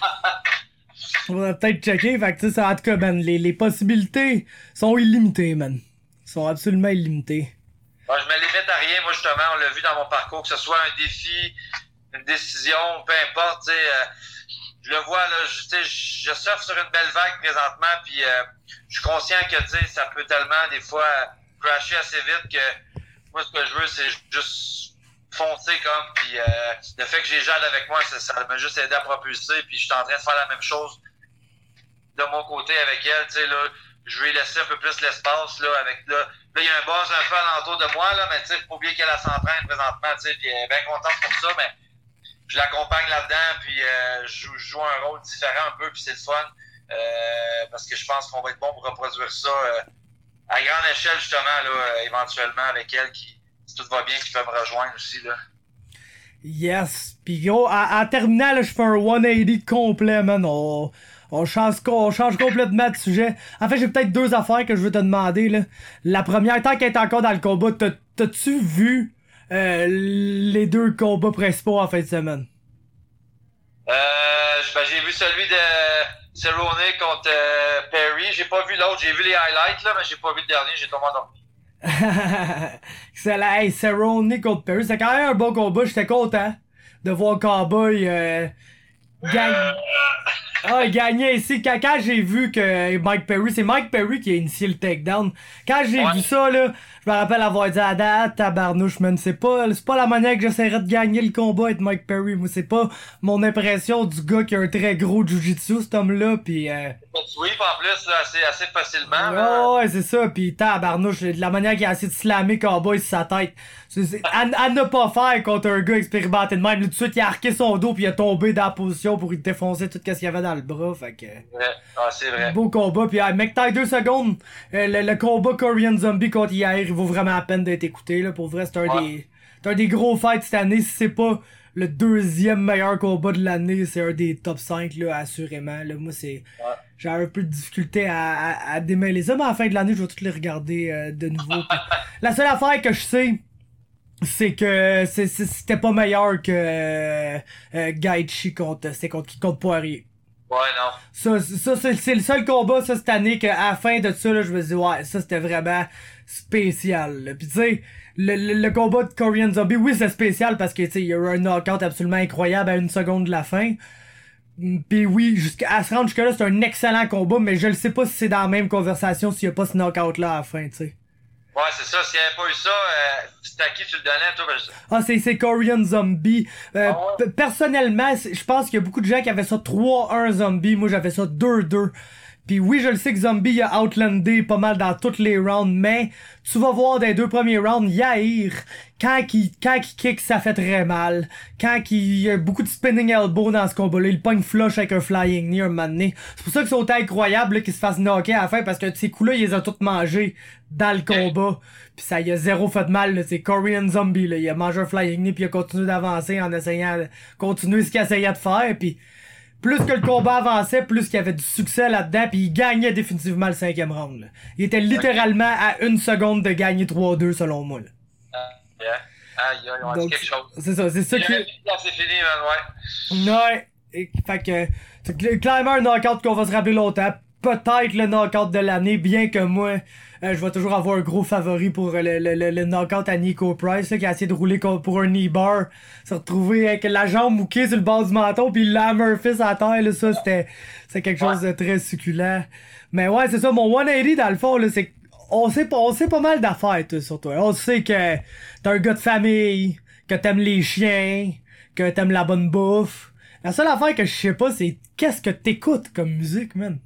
Speaker 1: Faudrait peut-être checker, fait que tu sais, en tout cas, man, les, les possibilités sont illimitées, man. Sont absolument illimitées.
Speaker 2: Bon, je me limite à rien, moi, justement, on l'a vu dans mon parcours, que ce soit un défi, une décision, peu importe, tu sais... Euh... Je le vois, là, je, je surfe sur une belle vague présentement, puis euh, je suis conscient que, tu sais, ça peut tellement, des fois, crasher assez vite que moi, ce que je veux, c'est juste foncer comme, puis euh, le fait que j'ai Jade avec moi, ça, ça m'a juste aidé à propulser, puis je suis en train de faire la même chose de mon côté avec elle, tu sais, là, je vais laisser un peu plus l'espace, là, avec, là, là, il y a un boss un peu alentour de moi, là, mais tu sais, faut pas oublier qu'elle s'entraîne présentement, tu sais, puis elle est bien contente pour ça, mais je l'accompagne là-dedans, puis euh, je, joue, je joue un rôle différent un peu, puis c'est le fun, euh, parce que je pense qu'on va être bon pour reproduire ça euh, à grande échelle, justement, là, euh, éventuellement, avec elle, qui, si tout va bien, qui peut me rejoindre aussi, là.
Speaker 1: Yes! Pis gros, en, en terminant, là, je fais un cent quatre-vingts complet, man. On, on, change, on change complètement de sujet. En fait, j'ai peut-être deux affaires que je veux te demander, là. La première, tant qu'elle est encore dans le combat, t'as, t'as-tu vu Euh, les deux combats principaux en fin de semaine?
Speaker 2: Euh, ben, j'ai vu celui de Cerrone contre euh, Perry. J'ai pas vu l'autre. J'ai vu les highlights, là, mais j'ai pas vu le dernier. J'ai tombé endormi.
Speaker 1: C'est la hey, Cerrone contre Perry. C'était quand même un bon combat. J'étais content de voir Cowboy euh, gagner. Ah, gagner ici. Quand, quand j'ai vu que Mike Perry, c'est Mike Perry qui a initié le takedown. Quand j'ai ouais. vu ça, là, je me rappelle avoir dit à date, tabarnouche, man, c'est pas, c'est pas la manière que j'essaierais de gagner le combat avec Mike Perry. Moi, c'est pas mon impression du gars qui a un très gros jiu-jitsu, cet homme-là, pis euh...
Speaker 2: Tu whip en plus, là, assez, assez facilement,
Speaker 1: ouais,
Speaker 2: là.
Speaker 1: Ouais, c'est ça, pis tabarnouche, de la manière qu'il a essayé de slammer Cowboy sur sa tête. C'est, c'est, à, à ne pas faire contre un gars expérimenté de même. Là, tout de suite, il a arqué son dos pis il a tombé dans la position pour lui défoncer tout ce qu'il y avait dans le bras, fait que...
Speaker 2: Ouais. Ah, c'est vrai.
Speaker 1: Beau combat, pis, ah, mec, taille deux secondes, euh, le, le combat Korean Zombie contre hier, il vaut vraiment la peine d'être écouté, là, pour vrai, c'est un ouais. des, c'est un des gros fights cette année, si c'est pas le deuxième meilleur combat de l'année, c'est un des top cinq, là, assurément, là, moi, c'est, ouais. j'ai un peu de difficulté à, à, à démêler ça, mais à la fin de l'année, je vais tous les regarder, euh, de nouveau, pis, la seule affaire que je sais, c'est que c'est, c'est, c'était pas meilleur que, euh, euh Gaethje contre, c'est contre qui, contre Poirier.
Speaker 2: Ouais, non.
Speaker 1: Ça, ça c'est, c'est le seul combat, ça, cette année, qu'à la fin de ça, là, je me dis, ouais, ça, c'était vraiment spécial, là. Pis tu sais, le, le, le combat de Korean Zombie, oui, c'est spécial parce que, tu sais, il y a eu un knockout absolument incroyable à une seconde de la fin. Pis oui, jusqu'à se rendre jusque-là, c'est un excellent combat, mais je le sais pas si c'est dans la même conversation s'il y a pas ce knockout-là à la fin, tu sais.
Speaker 2: Ouais, c'est ça. S'il n'y avait pas eu ça, euh, c'était à qui tu le donnais, toi? Ben, je...
Speaker 1: Ah, c'est, c'est Korean Zombie. Euh, ah ouais? p- personnellement, je pense qu'il y a beaucoup de gens qui avaient ça trois un Zombie. Moi, j'avais ça deux deux. Puis oui, je le sais que Zombie a outlandé pas mal dans toutes les rounds, mais tu vas voir dans les deux premiers rounds, Yair, quand il, quand il kick, ça fait très mal. Quand il y a beaucoup de spinning elbow dans ce combat-là, il pogne flush avec un flying knee un moment donné. C'est pour ça que c'est autant incroyable là, qu'il se fasse knocker à la fin, parce que ces coups-là, il les a tous mangés dans le combat. Puis ça, il a zéro fait de mal, là. C'est Korean Zombie, là. Il a mangé un flying knee, puis il a continué d'avancer en essayant de continuer ce qu'il essayait de faire, puis plus que le combat avançait, plus qu'il y avait du succès là-dedans, puis il gagnait définitivement le cinquième round. Là. Il était littéralement à une seconde de gagner trois deux selon moi. Là.
Speaker 2: Uh, yeah. Aïe, aïe, on a dit quelque chose.
Speaker 1: C'est ça, c'est ça qui...
Speaker 2: C'est fini, man, ouais.
Speaker 1: Ouais. Fait que, c'est clairement un knockout qu'on va se rappeler longtemps. Peut-être le knockout de l'année, bien que moi, euh, je vais toujours avoir un gros favori pour le, le, le, le knockout à Nico Price, là, qui a essayé de rouler pour un knee bar, se retrouver avec la jambe mouquée sur le bord du menton, puis le hammer fist à terre, là, ça, c'était, c'est quelque chose de très succulent. Mais ouais, c'est ça, mon cent quatre-vingts, dans le fond, là, c'est on sait pas, on sait pas mal d'affaires, toi, sur toi. On sait que t'es un gars de famille, que t'aimes les chiens, que t'aimes la bonne bouffe. La seule affaire que je sais pas, c'est qu'est-ce que t'écoutes comme musique, man.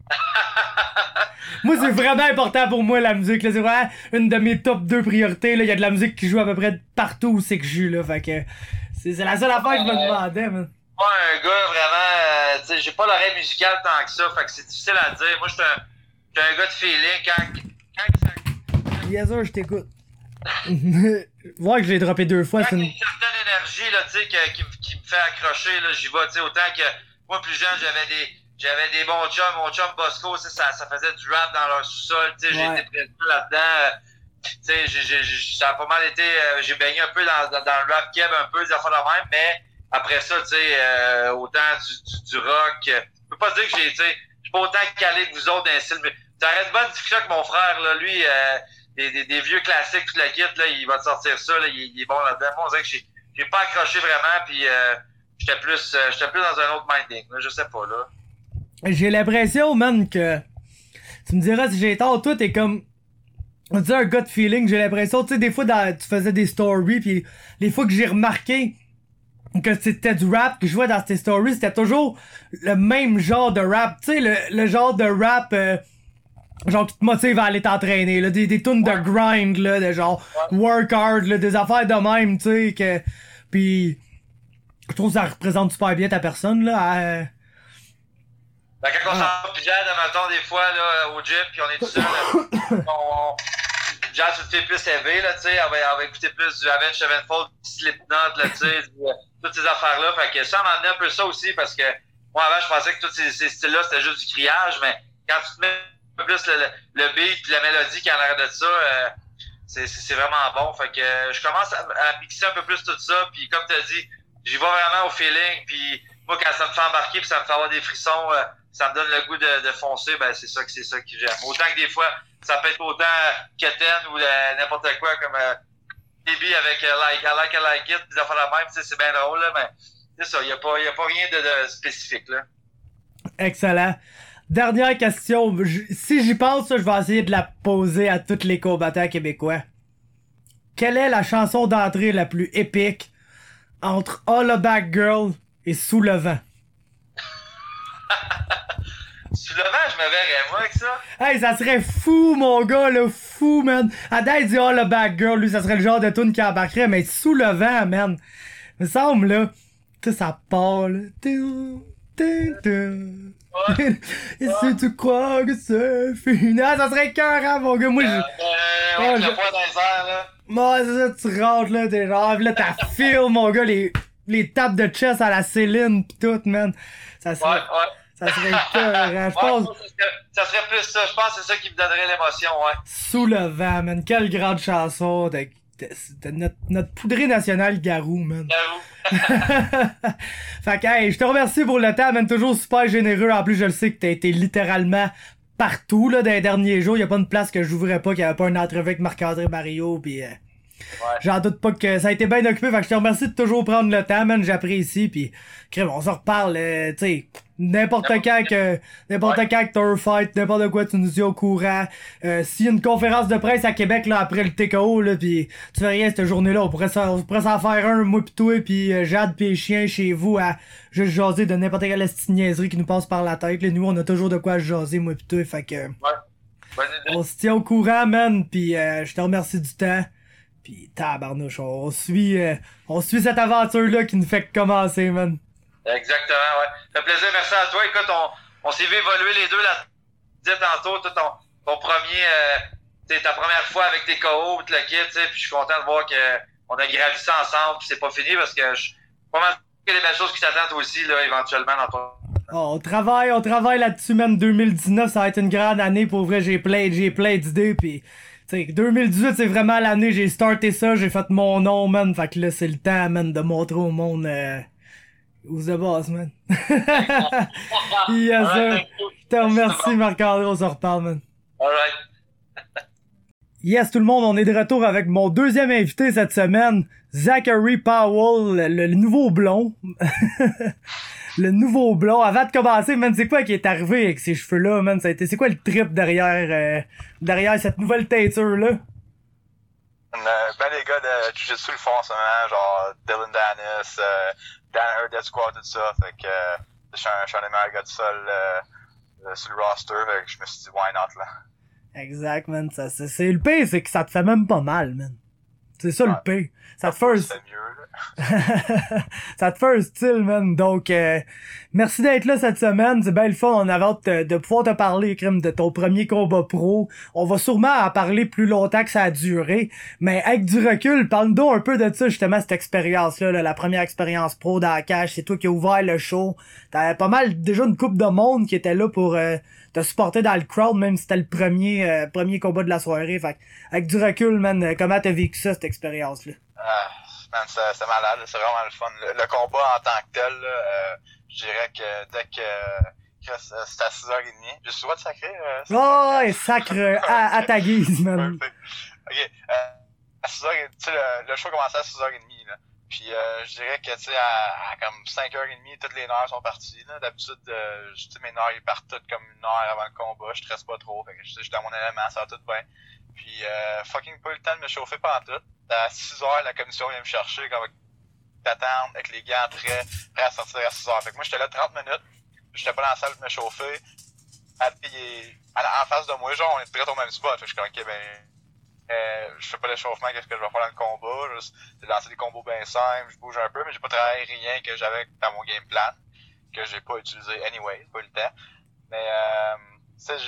Speaker 1: Moi, c'est vraiment important pour moi, la musique, là. C'est vraiment une de mes top deux priorités, là. Il y a de la musique qui joue à peu près partout où c'est que je joue, là. Fait que c'est, c'est la seule affaire que je me demandais, man.
Speaker 2: Moi, un gars vraiment, euh, tu sais, j'ai pas l'oreille musicale tant que ça, fait que c'est difficile à dire. Moi, j'étais un, j'étais un gars de feeling quand, quand ça...
Speaker 1: Yes, sir, je t'écoute. Voir que je l'ai droppé deux fois,
Speaker 2: quand
Speaker 1: c'est une...
Speaker 2: il y a une certaine énergie, là, tu sais, qui, qui, qui me fait accrocher, là, j'y vais, tu sais, autant que moi, plus jeune, j'avais des, j'avais des bons chums, mon chum Bosco, ça, ça faisait du rap dans leur sous-sol, tu sais, j'ai
Speaker 1: ouais.
Speaker 2: été présent là-dedans, tu sais, j'ai, j'ai, j'ai, ça a pas mal été, euh, j'ai baigné un peu dans, dans, dans le rap keb, un peu, des affaires de même, mais après ça, tu sais, euh, autant du, du, du rock, euh, je peux pas dire que j'ai, tu sais, je suis pas autant calé que vous autres dans les styles, mais ça reste bonne discussion avec mon frère, là, lui, euh, des, des, des vieux classiques, toute la kit, là, il va te sortir ça, là, il, il est bon là-dedans. Moi, on dirait que j'ai, j'ai pas accroché vraiment, puis euh, j'étais plus, euh, j'étais plus dans un autre minding, là, je sais pas, là.
Speaker 1: J'ai l'impression, man, que, tu me diras si j'ai tort, toi, t'es comme, on dit un gut feeling, j'ai l'impression, tu sais, des fois, dans, tu faisais des stories, puis les fois que j'ai remarqué que c'était du rap que je jouais dans tes stories, c'était toujours le même genre de rap, tu sais, le, le genre de rap, euh, genre qui te motive à aller t'entraîner, là, des, des tunes de grind, là, de genre work hard, là, des affaires de même, tu sais, que, pis je trouve que ça représente super bien ta personne, là, à, euh...
Speaker 2: Ben, quand on s'en va pis jazz, mettons, des fois, là, au gym, pis on est tout seul, on, jazz, tu le fais plus élevé, là, tu sais, on va, on va écouter plus du Avenged Sevenfold, Slipknot, là, tu sais, toutes ces affaires-là, fait que ça m'a amené un peu ça aussi, parce que, moi, avant, je pensais que tous ces, ces styles-là, c'était juste du criage, mais quand tu te mets un peu plus le, le, le beat pis la mélodie qui en arrière de ça, euh, c'est, c'est, c'est vraiment bon, fait que euh, je commence à, à mixer un peu plus tout ça, puis comme tu as dit, j'y vais vraiment au feeling, puis moi, quand ça me fait embarquer pis ça me fait avoir des frissons, euh, ça me donne le goût de, de foncer, ben c'est ça que c'est ça que j'aime. Autant que des fois, ça peut être autant Keten ou euh, n'importe quoi comme euh, Baby avec euh, Like I Like I Like It, des affaires la même, c'est bien drôle, là, mais c'est ça, il n'y a, pas, y a pas rien de, de spécifique, là.
Speaker 1: Excellent. Dernière question, je, si j'y pense, je vais essayer de la poser à tous les combattants québécois. Quelle est la chanson d'entrée la plus épique entre All a Back Girl et Sous le vent?
Speaker 2: Sous le vent, je me verrais, moi, avec ça.
Speaker 1: Hey, ça serait fou, mon gars, là, fou, man. Adam, il dit All a Back Girl, lui, ça serait le genre de tune qui embarquerait, mais Sous le vent, man. Il me semble, là, tu sais, ça part, là. Ouais. Et si tu crois que c'est fini, ah, ça serait écœurant, mon gars. Moi, je.
Speaker 2: Euh, euh, ouais, oh, je... le poids dans les airs, là.
Speaker 1: Moi, c'est ça, tu rentres, là, t'es genre, là, t'as feel, mon gars, les, les tapes de chest à la Céline pis tout, man. Ça serait. Ouais, ouais. Ça serait écœurant, je pense.
Speaker 2: Ouais, ça serait plus ça, je pense que c'est ça qui me donnerait l'émotion, ouais.
Speaker 1: Sous le vent, man. Quelle grande chanson de, de, de notre, notre poudrée nationale Garou, man.
Speaker 2: Garou.
Speaker 1: Fait que, hey, je te remercie pour le temps, man. Toujours super généreux. En plus, je le sais que t'as été littéralement partout, là, dans les derniers jours. Y a pas une place que j'ouvrais pas, qu'il y avait pas une entrevue avec Marc-André Mario, pis euh, ouais. J'en doute pas que ça a été bien occupé. Fait que je te remercie de toujours prendre le temps, man. J'apprécie, pis crème, on s'en reparle, euh, tu sais. N'importe quand que n'importe ouais. quand que t'as un fight, n'importe quoi, tu nous dis au courant. Euh, s'il y a une conférence de presse à Québec là après le T K O là, pis tu fais rien cette journée-là, on pourrait s'en, on pourrait s'en faire un, moi pis toi pis euh, Jade pis les chiens chez vous à juste jaser de n'importe quelle petite niaiserie qui nous passe par la tête. Là, nous on a toujours de quoi jaser moi pis toi, fait que ouais. On se tient au courant, man, pis euh, je te remercie du temps. Pis tabarnouche, on suit euh, on suit cette aventure-là qui nous fait commencer, man.
Speaker 2: Exactement, ouais. Ça fait plaisir, merci à toi. Écoute, on, on s'est vu évoluer les deux là. Tu disais tantôt, ton, ton premier, euh, ta première fois avec tes K O, tout le kit, tu sais, puis je suis content de voir que on a gravi ça ensemble, puis c'est pas fini parce que je pas mal qu'il y a des belles choses qui t'attendent aussi, là, éventuellement, dans ton.
Speaker 1: Oh, on travaille, on travaille là-dessus, même deux mille dix-neuf, ça va être une grande année, pour vrai, j'ai plein, j'ai plein d'idées, pis tu sais, deux mille dix-huit, c'est vraiment l'année, j'ai starté ça, j'ai fait mon nom, man, fait que là, c'est le temps, man, de montrer au monde, euh, Who's the boss, man? Yes, sir. Je te remercie, Marc-André, on se reparle, man.
Speaker 2: Alright.
Speaker 1: Yes, tout le monde, on est de retour avec mon deuxième invité cette semaine, Zachary Powell, le, le nouveau blond. Le nouveau blond. Avant de commencer, man, c'est quoi qui est arrivé avec ces cheveux-là, man? Ça a été, c'est quoi le trip derrière, euh, derrière cette nouvelle teinture-là?
Speaker 3: Euh, ben les gars de Jiu-Jitsu le font en ce moment, genre Dylan Dennis, euh, Dan Hurd Squad, tout ça. Fait que euh, je suis un, je suis un des meilleurs gars de sol euh, sur le roster, fait que je me suis dit why not là.
Speaker 1: Exact, man. Ça, c'est, c'est le pire, c'est que ça te fait même pas mal, man. C'est ça, ouais. Le pire. Ça te fait un...
Speaker 3: mieux,
Speaker 1: ça te fait un style, man. Donc, euh, merci d'être là cette semaine. C'est bien le fun. On avait hâte de, de pouvoir te parler, Crime, de ton premier combat pro. On va sûrement en parler plus longtemps que ça a duré. Mais avec du recul, parle-nous un peu de ça, justement, cette expérience-là, là, la première expérience pro dans la cage. C'est toi qui as ouvert le show. T'avais pas mal, déjà une couple de monde qui était là pour euh, te supporter dans le crowd, même si c'était le premier euh, premier combat de la soirée. Fait avec du recul, man, comment t'as vécu ça, cette expérience-là?
Speaker 3: Ah, man, c'est, c'est malade, c'est vraiment le fun. Le, le combat en tant que tel, là, euh, je dirais que dès que, que c'était à six heures trente, j'ai le droit de sacrer? Euh,
Speaker 1: oh, ouais, sacre à, à ta guise, man.
Speaker 3: Ok, euh, à six heures, tu sais, le, le show commençait à six heures trente, là. Puis euh, je dirais que, tu sais, à, à comme cinq heures trente, toutes les nerfs sont partis, là. D'habitude, euh, tu sais, mes nerfs, ils partent toutes comme une heure avant le combat. Je stresse pas trop. Fait que, je sais, je suis dans mon élément, ça va tout bien. Puis, euh, fucking pas eu le temps de me chauffer pendant tout. À six heures, la commission vient me chercher, comme, t'attendre, avec les gants prêts, prêts à sortir à six heures. Fait que moi, j'étais là trente minutes. J'étais pas dans la salle pour me chauffer. À, à, en face de moi, genre, on est très au même spot. Fait que je suis comme, ok, ben, Euh, je fais pas l'échauffement, qu'est-ce que je vais faire dans le combat, juste j'ai lancé des combos bien simples, je bouge un peu, mais j'ai pas travaillé rien que j'avais dans mon game plan, que j'ai pas utilisé anyway, pas eu le temps. Mais euh, tu sais,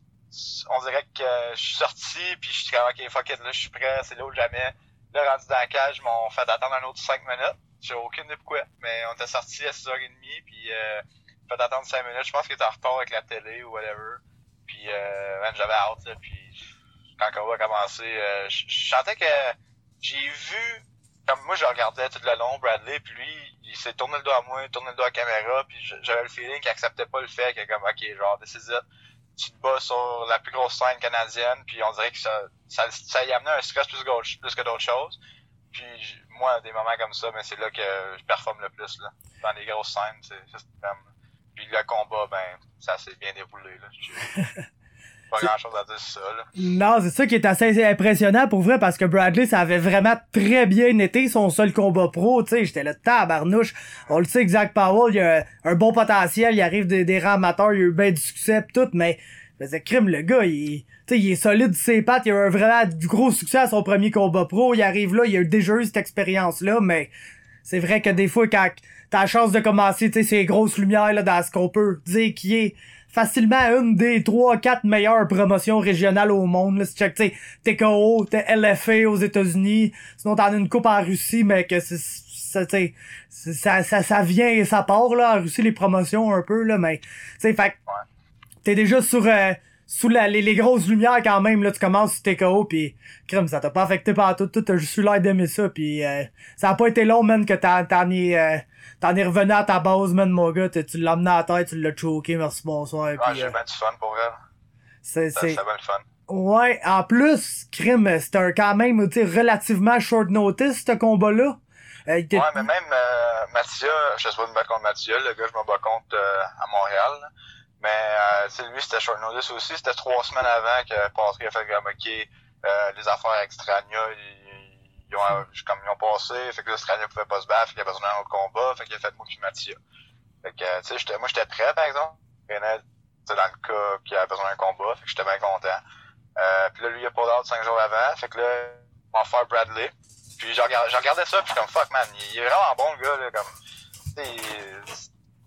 Speaker 3: on dirait que je suis sorti, puis je suis comme ok, fuck it, là je suis prêt, c'est là ou jamais. Là, rendu dans la cage, ils m'ont fait attendre un autre cinq minutes, j'ai aucune idée pourquoi, mais on était sorti à six heures trente, puis euh, fait attendre cinq minutes, je pense qu'il était en retard avec la télé ou whatever, puis euh, man, j'avais hâte, là, puis quand le combat a commencé, euh, je, je sentais que j'ai vu, comme moi je regardais tout le long Bradley, puis lui, il s'est tourné le dos à moi, il tourné le dos à la caméra, puis j'avais le feeling qu'il acceptait pas le fait que comme, ok, genre, this is it, tu te bats sur la plus grosse scène canadienne, puis on dirait que ça, ça, ça y amenait un stress plus, plus que d'autres choses. Puis moi, des moments comme ça, mais c'est là que je performe le plus, là. Dans les grosses scènes, c'est, c'est comme... Puis le combat, ben, ça s'est bien déroulé, là. Je... Pas grand chose à dire sur ça, là.
Speaker 1: Non, c'est ça qui est assez impressionnant pour vrai, parce que Bradley, ça avait vraiment très bien été son seul combat pro, tu sais, j'étais là, tabarnouche. On le sait que Zach Powell, il a un bon potentiel, il arrive des, des rangs amateurs, il a eu bien du succès pis tout, mais, c'est crime, le gars, il, tu sais, il est solide sur ses pattes, il a eu vraiment du gros succès à son premier combat pro, il arrive là, il a déjà eu cette expérience-là, mais c'est vrai que des fois, quand t'as la chance de commencer, tu sais, ces grosses lumières, là, dans ce qu'on peut dire qui est facilement une des trois quatre meilleures promotions régionales au monde, là. Si tu check, tu sais, T K O, t'as L F A aux États-Unis, sinon t'en as une coupe en Russie, mais que c'est, ça, tu sais, ça, ça, ça vient et ça part, là, en Russie, les promotions, un peu, là, mais, tu sais, fait t'es déjà sur, euh, sous la, les, les grosses lumières quand même, là, tu commences sur T K O, pis, crème, ça t'a pas affecté par tout, tout, t'as juste eu l'air d'aimer ça, pis, euh, ça a pas été long, man, que t'en, t'en es, euh, t'en es revenu à ta base, man, mon gars, tu l'as amené à la tête, tu l'as choqué, merci, bonsoir.
Speaker 3: Ouais,
Speaker 1: pis,
Speaker 3: j'ai
Speaker 1: euh,
Speaker 3: bien du fun pour elle.
Speaker 1: C'est, c'est...
Speaker 3: C'est bien le fun.
Speaker 1: Ouais, en plus, crime, c'était un, quand même, tu sais, relativement short notice, ce combat-là. Euh,
Speaker 3: ouais, mais même, euh, Mathia, je sais pas de me battre contre Mathia, le gars, je me bats contre, euh, à Montréal, là. Mais euh, tu sais, lui, c'était short notice aussi. C'était trois semaines avant que Patrick a fait comme, OK, euh, les affaires extrañas, ils, ils, ont, comme, ils ont passé. Fait que l'Australien pouvait pas se battre, il a besoin d'un autre combat. Fait qu'il a fait moi puis Mathia. Fait que, tu sais, moi, j'étais prêt, par exemple. C'est dans le cas qu'il avait besoin d'un combat. Fait que j'étais bien content. Euh, puis là, lui, il a pas d'ordre cinq jours avant. Fait que là, on va faire Bradley. Puis j'ai regardé, regardé ça, puis je suis comme, fuck, man, il, il est vraiment bon, le gars, là, comme, tu sais,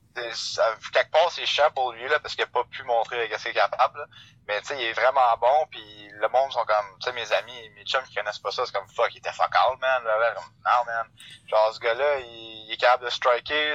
Speaker 3: ça, quelque part c'est chiant pour lui là parce qu'il a pas pu montrer qu'est-ce qu'il est capable là. Mais tu sais il est vraiment bon puis le monde sont comme tu sais mes amis mes chums qui connaissent pas ça c'est comme fuck il était fuck all man là, là comme non man genre ce gars là il, il est capable de striker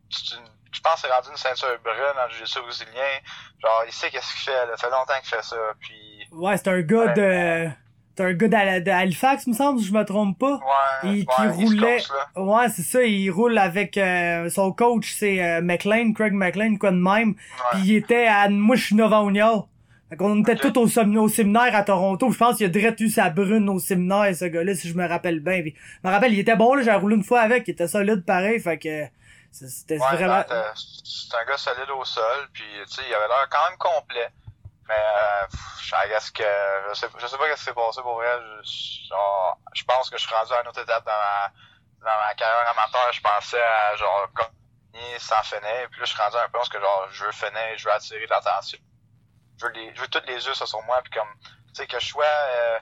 Speaker 3: je pense que c'est rendu une ceinture brune en jiu-jitsu brésilien genre il sait qu'est-ce qu'il fait là. Ça fait longtemps qu'il fait ça puis
Speaker 1: ouais c'est un gars ouais. de C'est un gars d'Hal- d'Halifax, me semble, si je me trompe pas.
Speaker 3: Ouais,
Speaker 1: Et
Speaker 3: ouais,
Speaker 1: qui
Speaker 3: East
Speaker 1: roulait.
Speaker 3: Coast, là.
Speaker 1: Ouais, c'est ça, il roule avec euh, son coach, c'est euh, McLean, Craig McLean, quoi de même.
Speaker 3: Ouais.
Speaker 1: Puis il était à moi je suis Nova-Union. Fait qu'on était
Speaker 3: Ok.
Speaker 1: tous au, som- au séminaire à Toronto. Je pense qu'il a direct eu sa brune au séminaire, ce gars-là, si je me rappelle bien. Puis, je me rappelle, il était bon, là, j'ai roulé une fois avec, il était solide pareil, fait que c'était
Speaker 3: Ouais,
Speaker 1: vraiment...
Speaker 3: ben, t'as- c'est un gars solide au sol, puis tu sais, il avait l'air quand même complet. Mais euh, pff, je guess que je sais, je sais pas ce qui s'est passé pour vrai. Je, genre, je pense que je suis rendu à une autre étape dans ma, dans ma carrière amateur. Je pensais à genre gagner sans finir. Puis là, je suis rendu à un point parce que genre je veux finir, je veux attirer l'attention. Je veux les, je veux tous les yeux sur moi. Puis comme tu sais que je sois euh,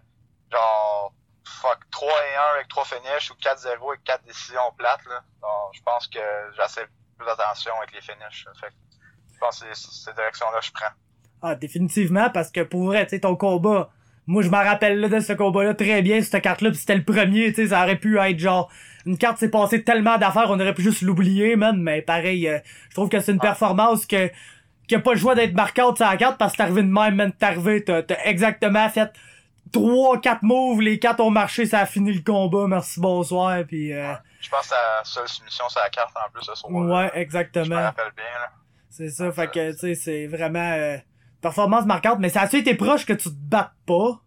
Speaker 3: genre fuck trois et un avec trois finishes ou quatre zéro avec quatre décisions plates là. Donc, je pense que j'attire plus d'attention avec les finishes. Fait que je pense que c'est c'est cette direction-là que je prends.
Speaker 1: Ah, définitivement, parce que pour vrai, tu sais, ton combat, moi je me rappelle là, de ce combat-là très bien, cette carte-là, pis c'était le premier, tu sais, ça aurait pu être genre, une carte s'est passée tellement d'affaires, on aurait pu juste l'oublier, man, mais pareil, euh, je trouve que c'est une
Speaker 3: Ah.
Speaker 1: performance que, qui a pas le choix d'être marquante sur la carte, parce que t'es arrivé de même, man, t'es arrivé, t'as, t'as exactement fait trois, quatre moves, les quatre ont marché, ça a fini le combat, merci, bonsoir, pis euh,
Speaker 3: Je pense que la seule soumission sur la carte en plus ce soir.
Speaker 1: ouais,
Speaker 3: Je me
Speaker 1: exactement,
Speaker 3: rappelle bien là.
Speaker 1: c'est ça, fait que, tu sais, c'est vraiment, euh, performance marquante, mais ça a-tu été proche que tu te battes pas?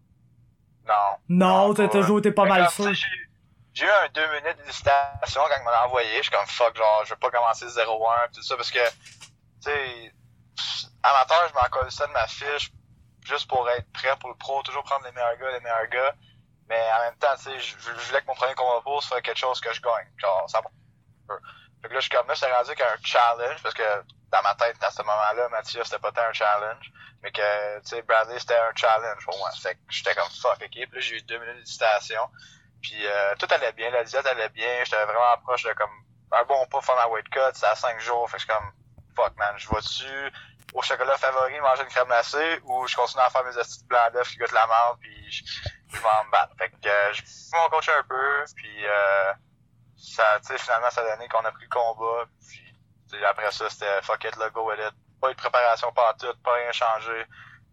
Speaker 3: Non.
Speaker 1: Non, t'as
Speaker 3: pas.
Speaker 1: toujours été pas
Speaker 3: Mais
Speaker 1: mal
Speaker 3: comme,
Speaker 1: sûr.
Speaker 3: tu sais, J'ai j'ai eu un deux minutes d'hésitation quand il m'a envoyé. Je suis comme fuck, genre, je veux pas commencer zéro un pis tout ça parce que, tu sais, amateur, je m'en colle ça de ma fiche juste pour être prêt pour le pro, toujours prendre les meilleurs gars, les meilleurs gars. Mais en même temps, tu sais, je, je voulais que mon premier combat pro soit quelque chose que je gagne. Genre, ça va. Fait que là, je suis comme là, c'est rendu qu'un challenge parce que dans ma tête, à ce moment-là, Mathias, c'était pas tant un challenge, mais que, tu sais, Bradley, c'était un challenge pour moi. Fait que j'étais comme fuck, ok. Puis là, j'ai eu deux minutes d'hésitation. Puis euh, tout allait bien, la diète allait bien. J'étais vraiment proche de comme un bon pas faire ma weight cut. C'était à cinq jours. Fait que je suis comme fuck, man, je vais-tu au chocolat favori manger une crème glacée ou je continue à faire mes astuces blancs d'œufs qui goûtent la merde puis je, je vais en me battre. Fait que euh, je fais mon coach un peu. Puis euh, ça, tu sais, finalement, ça a donné qu'on a pris le combat. Puis après ça, c'était fuck it, là, go with it. Pas eu de préparation pas tout, pas rien changé.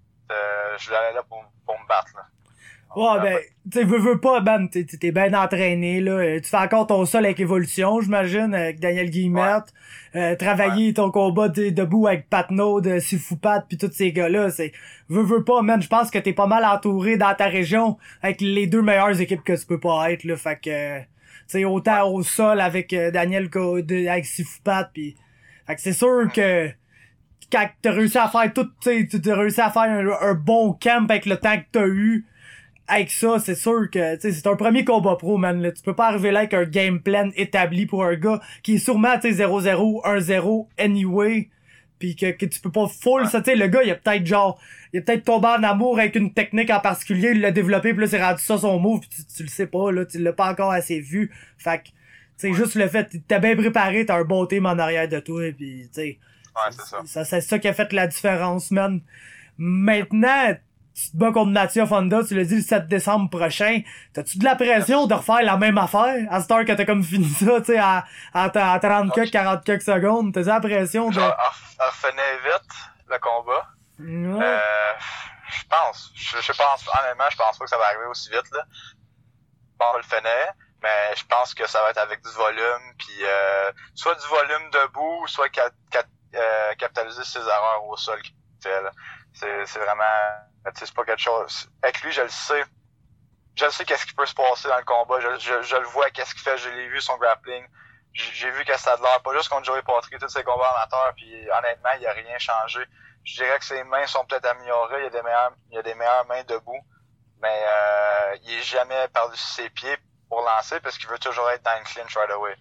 Speaker 3: Euh, je voulais aller là pour, pour me battre, là.
Speaker 1: Ouais, ben, tu sais, veux, veux pas, man, t'es, t'es bien entraîné, là. Euh, Tu fais encore ton sol avec Évolution, j'imagine, avec Daniel Guillemette. Ouais. Euh, travailler ouais. ton combat de, debout avec Patnaud, de Sifoupat, pis tous ces gars-là, c'est... Veux, veux pas, man, je pense que t'es pas mal entouré dans ta région avec les deux meilleures équipes que tu peux pas être, là. Fait que, tu sais, autant au sol avec euh, Daniel, de, avec Sifoupat, pis... Fait que c'est sûr que... Quand t'as réussi à faire tout, tu sais, t'as réussi à faire un, un bon camp avec le temps que t'as eu, avec ça, c'est sûr que, tu sais, c'est un premier combat pro, man, là. Tu peux pas arriver là avec un game plan établi pour un gars qui est sûrement, tu sais, zéro zéro, un zéro, anyway, pis que, que tu peux pas full, ça, tu sais, le gars, il a peut-être genre, il a peut-être tombé en amour avec une technique en particulier, il l'a développé, pis là, c'est rendu ça son move, pis tu, tu le sais pas, là, tu l'as pas encore assez vu. Fait que, tu sais, juste le fait, t'es bien préparé, t'as un bon team en arrière de toi, pis, tu sais,
Speaker 3: ouais, c'est ça.
Speaker 1: ça, c'est ça qui a fait la différence, man. Maintenant, tu te bats contre Natia Fonda, tu l'as dit le sept décembre prochain. T'as-tu de la pression de refaire la même affaire? À cette heure que t'as comme fini ça, tu sais, à, à, à trente quelques, quarante quelques secondes. T'as-tu la pression de...
Speaker 3: Genre, on revenait vite, le combat.
Speaker 1: Ouais.
Speaker 3: Euh, je pense. Je, je pense, honnêtement, je pense pas que ça va arriver aussi vite, là. Bon, on le finir, mais je pense que ça va être avec du volume, puis euh, soit du volume debout, soit cap, cap, euh, capitaliser ses erreurs au sol qu'il fait, là. C'est, c'est vraiment... Tu sais, c'est pas quelque chose... Avec lui, je le sais. Je le sais qu'est-ce qui peut se passer dans le combat. Je, je, je le vois, qu'est-ce qu'il fait. Je l'ai vu, son grappling. J'ai vu que ça a de l'air. Pas juste contre Joey Patry, tous ses combats amateurs. Puis honnêtement, il a rien changé. Je dirais que ses mains sont peut-être améliorées. Il y a des meilleures, il y a des meilleures mains debout. Mais euh, il est jamais par-dessus ses pieds pour lancer parce qu'il veut toujours être dans une clinch right away.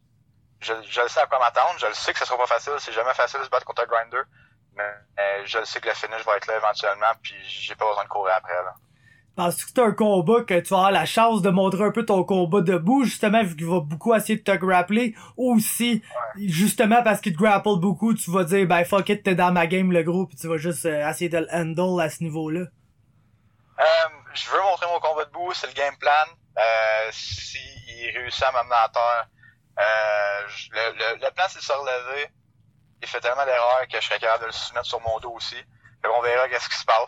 Speaker 3: Je, je le sais à quoi m'attendre. Je le sais que ce sera pas facile. C'est jamais facile de se battre contre un grinder. Mais euh, je sais que le finish va être là éventuellement, puis j'ai pas besoin de courir après, là.
Speaker 1: Penses-tu que c'est un combat que tu vas avoir la chance de montrer un peu ton combat debout, justement, vu qu'il va beaucoup essayer de te grappler, ou si, ouais. justement, parce qu'il te grapple beaucoup, tu vas dire, ben, fuck it, t'es dans ma game, le gros, pis tu vas juste euh, essayer de le handle à ce niveau-là?
Speaker 3: Euh, je veux montrer mon combat debout, c'est le game plan. Euh, s'il réussit à m'amener à terre, euh, le, le, le plan, c'est de se relever. Il fait tellement d'erreurs que je serais capable de le soumettre sur mon dos aussi. Fait qu'on verra qu'est-ce qui se passe.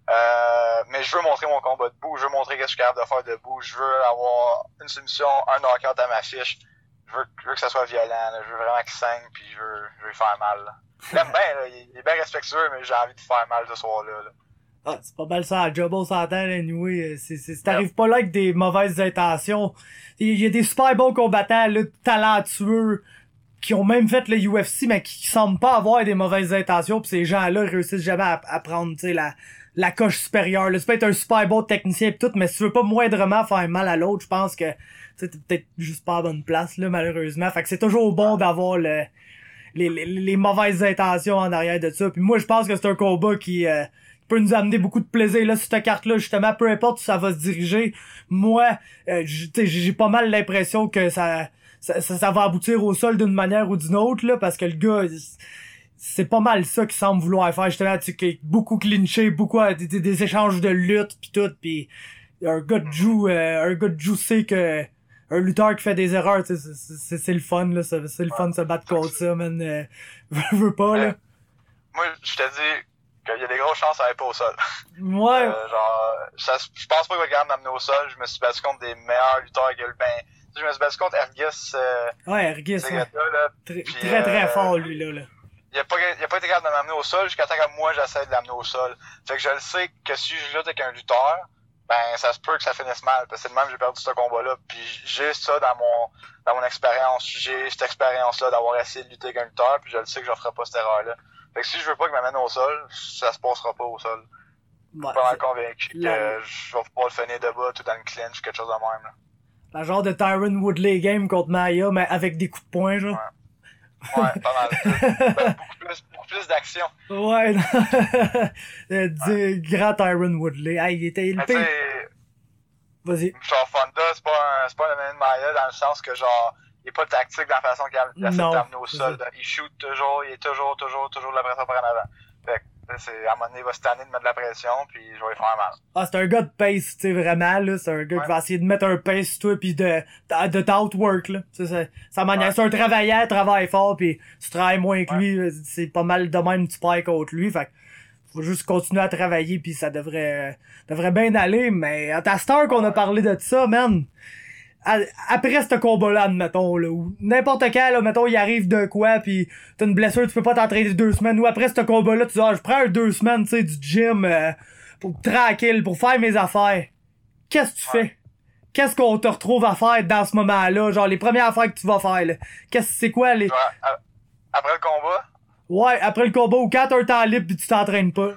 Speaker 3: Euh, mais je veux montrer mon combat debout, je veux montrer ce que je suis capable de faire debout, je veux avoir une soumission, un knockout à ma fiche. Je veux, je veux que ça soit violent, là. Je veux vraiment qu'il saigne, puis je veux, je veux lui faire mal. Là. Je l'aime bien, là. Il est bien respectueux, mais j'ai envie de faire mal ce soir-là. Là.
Speaker 1: Ah, c'est pas mal ça, à job, on s'entend, anyway. C'est, c'est, si t'arrives pas là avec des mauvaises intentions, il y a des super bons combattants, là, talentueux, qui ont même fait le U F C, mais qui semblent pas avoir des mauvaises intentions, pis ces gens-là réussissent jamais à, à prendre, tu sais, la, la coche supérieure, là. Tu peux être un super bon technicien pis tout, mais si tu veux pas moindrement faire mal à l'autre, je pense que, tu sais, t'es peut-être juste pas à bonne place, là, malheureusement. Fait que c'est toujours bon d'avoir le, les, les, les mauvaises intentions en arrière de ça. Puis moi, je pense que c'est un combat qui, euh, peut nous amener beaucoup de plaisir, là, sur cette carte-là, justement, peu importe où ça va se diriger. Moi, euh, j'ai pas mal l'impression que ça, ça, ça, ça va aboutir au sol d'une manière ou d'une autre, là, parce que le gars, c'est pas mal ça qu'il semble vouloir faire, justement, tu sais, beaucoup clincher, beaucoup euh, des, des échanges de lutte pis tout, pis un gars de Jiu, euh, un gars de Jiu sait que un lutteur qui fait des erreurs, c'est, c'est, c'est le fun, là, c'est, c'est le fun de se battre contre ça, man, euh, veux pas, là.
Speaker 3: Moi, je te dis qu'il y a des grosses chances à aller pas au sol.
Speaker 1: Ouais.
Speaker 3: Euh, genre, ça, je pense pas qu'il va quand même m'amener au sol, je me suis battu contre des meilleurs lutteurs que le ben, je me suis battu contre Ergis, euh,
Speaker 1: ouais, Ergis, ouais.
Speaker 3: Là, là,
Speaker 1: très,
Speaker 3: puis,
Speaker 1: très, très
Speaker 3: euh,
Speaker 1: fort, lui, là, là.
Speaker 3: Il a pas, il a pas été capable de m'amener au sol jusqu'à temps que moi j'essaie de l'amener au sol. Fait que je le sais que si je lutte avec un lutteur, ben ça se peut que ça finisse mal, parce que c'est de même que j'ai perdu ce combat-là. Puis j'ai ça dans mon dans mon expérience. J'ai cette expérience-là d'avoir essayé de lutter avec un lutteur, puis je le sais que je ferai pas cette erreur-là. Fait que si je veux pas qu'il m'amène au sol, ça se passera pas au sol. Ouais, je suis pas mal convaincu la... que je vais pouvoir le finir de bas tout dans le clinch ou quelque chose de même. Là.
Speaker 1: La genre de Tyron Woodley game contre Maya, mais avec des coups de poing, genre.
Speaker 3: Ouais. Ouais, pas mal. Ben, beaucoup plus, beaucoup plus d'action.
Speaker 1: Ouais, du grand Tyron Woodley. Ah, il était
Speaker 3: élevé.
Speaker 1: Vas-y.
Speaker 3: Genre, Fonda, c'est pas un, c'est pas le même Maya dans le sens que genre, il est pas tactique dans la façon qu'il a, il a fait d'amener au sol. Ça. Il shoot toujours, il est toujours, toujours, toujours de la pression par en avant. Fait que, c'est, à un moment donné, il va se tanner de mettre de la pression, puis je vais lui faire mal.
Speaker 1: Ah, c'est un gars de pace, tu sais, vraiment, là. C'est un gars ouais. qui va essayer de mettre un pace sur toi, puis de, de, de t'outwork, là. C'est ça. Sa manière, ouais. C'est un travailleur, travaille fort, puis tu travailles moins que lui. Ouais. C'est pas mal de même tu perds contre lui. Fait que, faut juste continuer à travailler, puis ça devrait, euh, devrait bien aller. Mais à ta star qu'on a parlé de ça, man. Après ce combat-là, admettons, là, ou n'importe quand, là, mettons, il arrive de quoi, pis t'as une blessure, tu peux pas t'entraîner deux semaines, ou après ce combat-là, tu dis, ah, je prends deux semaines, tu sais, du gym, euh, pour tranquille, pour faire mes affaires. Qu'est-ce que tu ouais. fais? Qu'est-ce qu'on te retrouve à faire dans ce moment-là? Genre, les premières affaires que tu vas faire, là. Qu'est-ce, c'est quoi, les...
Speaker 3: Ouais, après le combat?
Speaker 1: Ouais, après le combat, ou quand t'as un temps libre pis tu t'entraînes pas.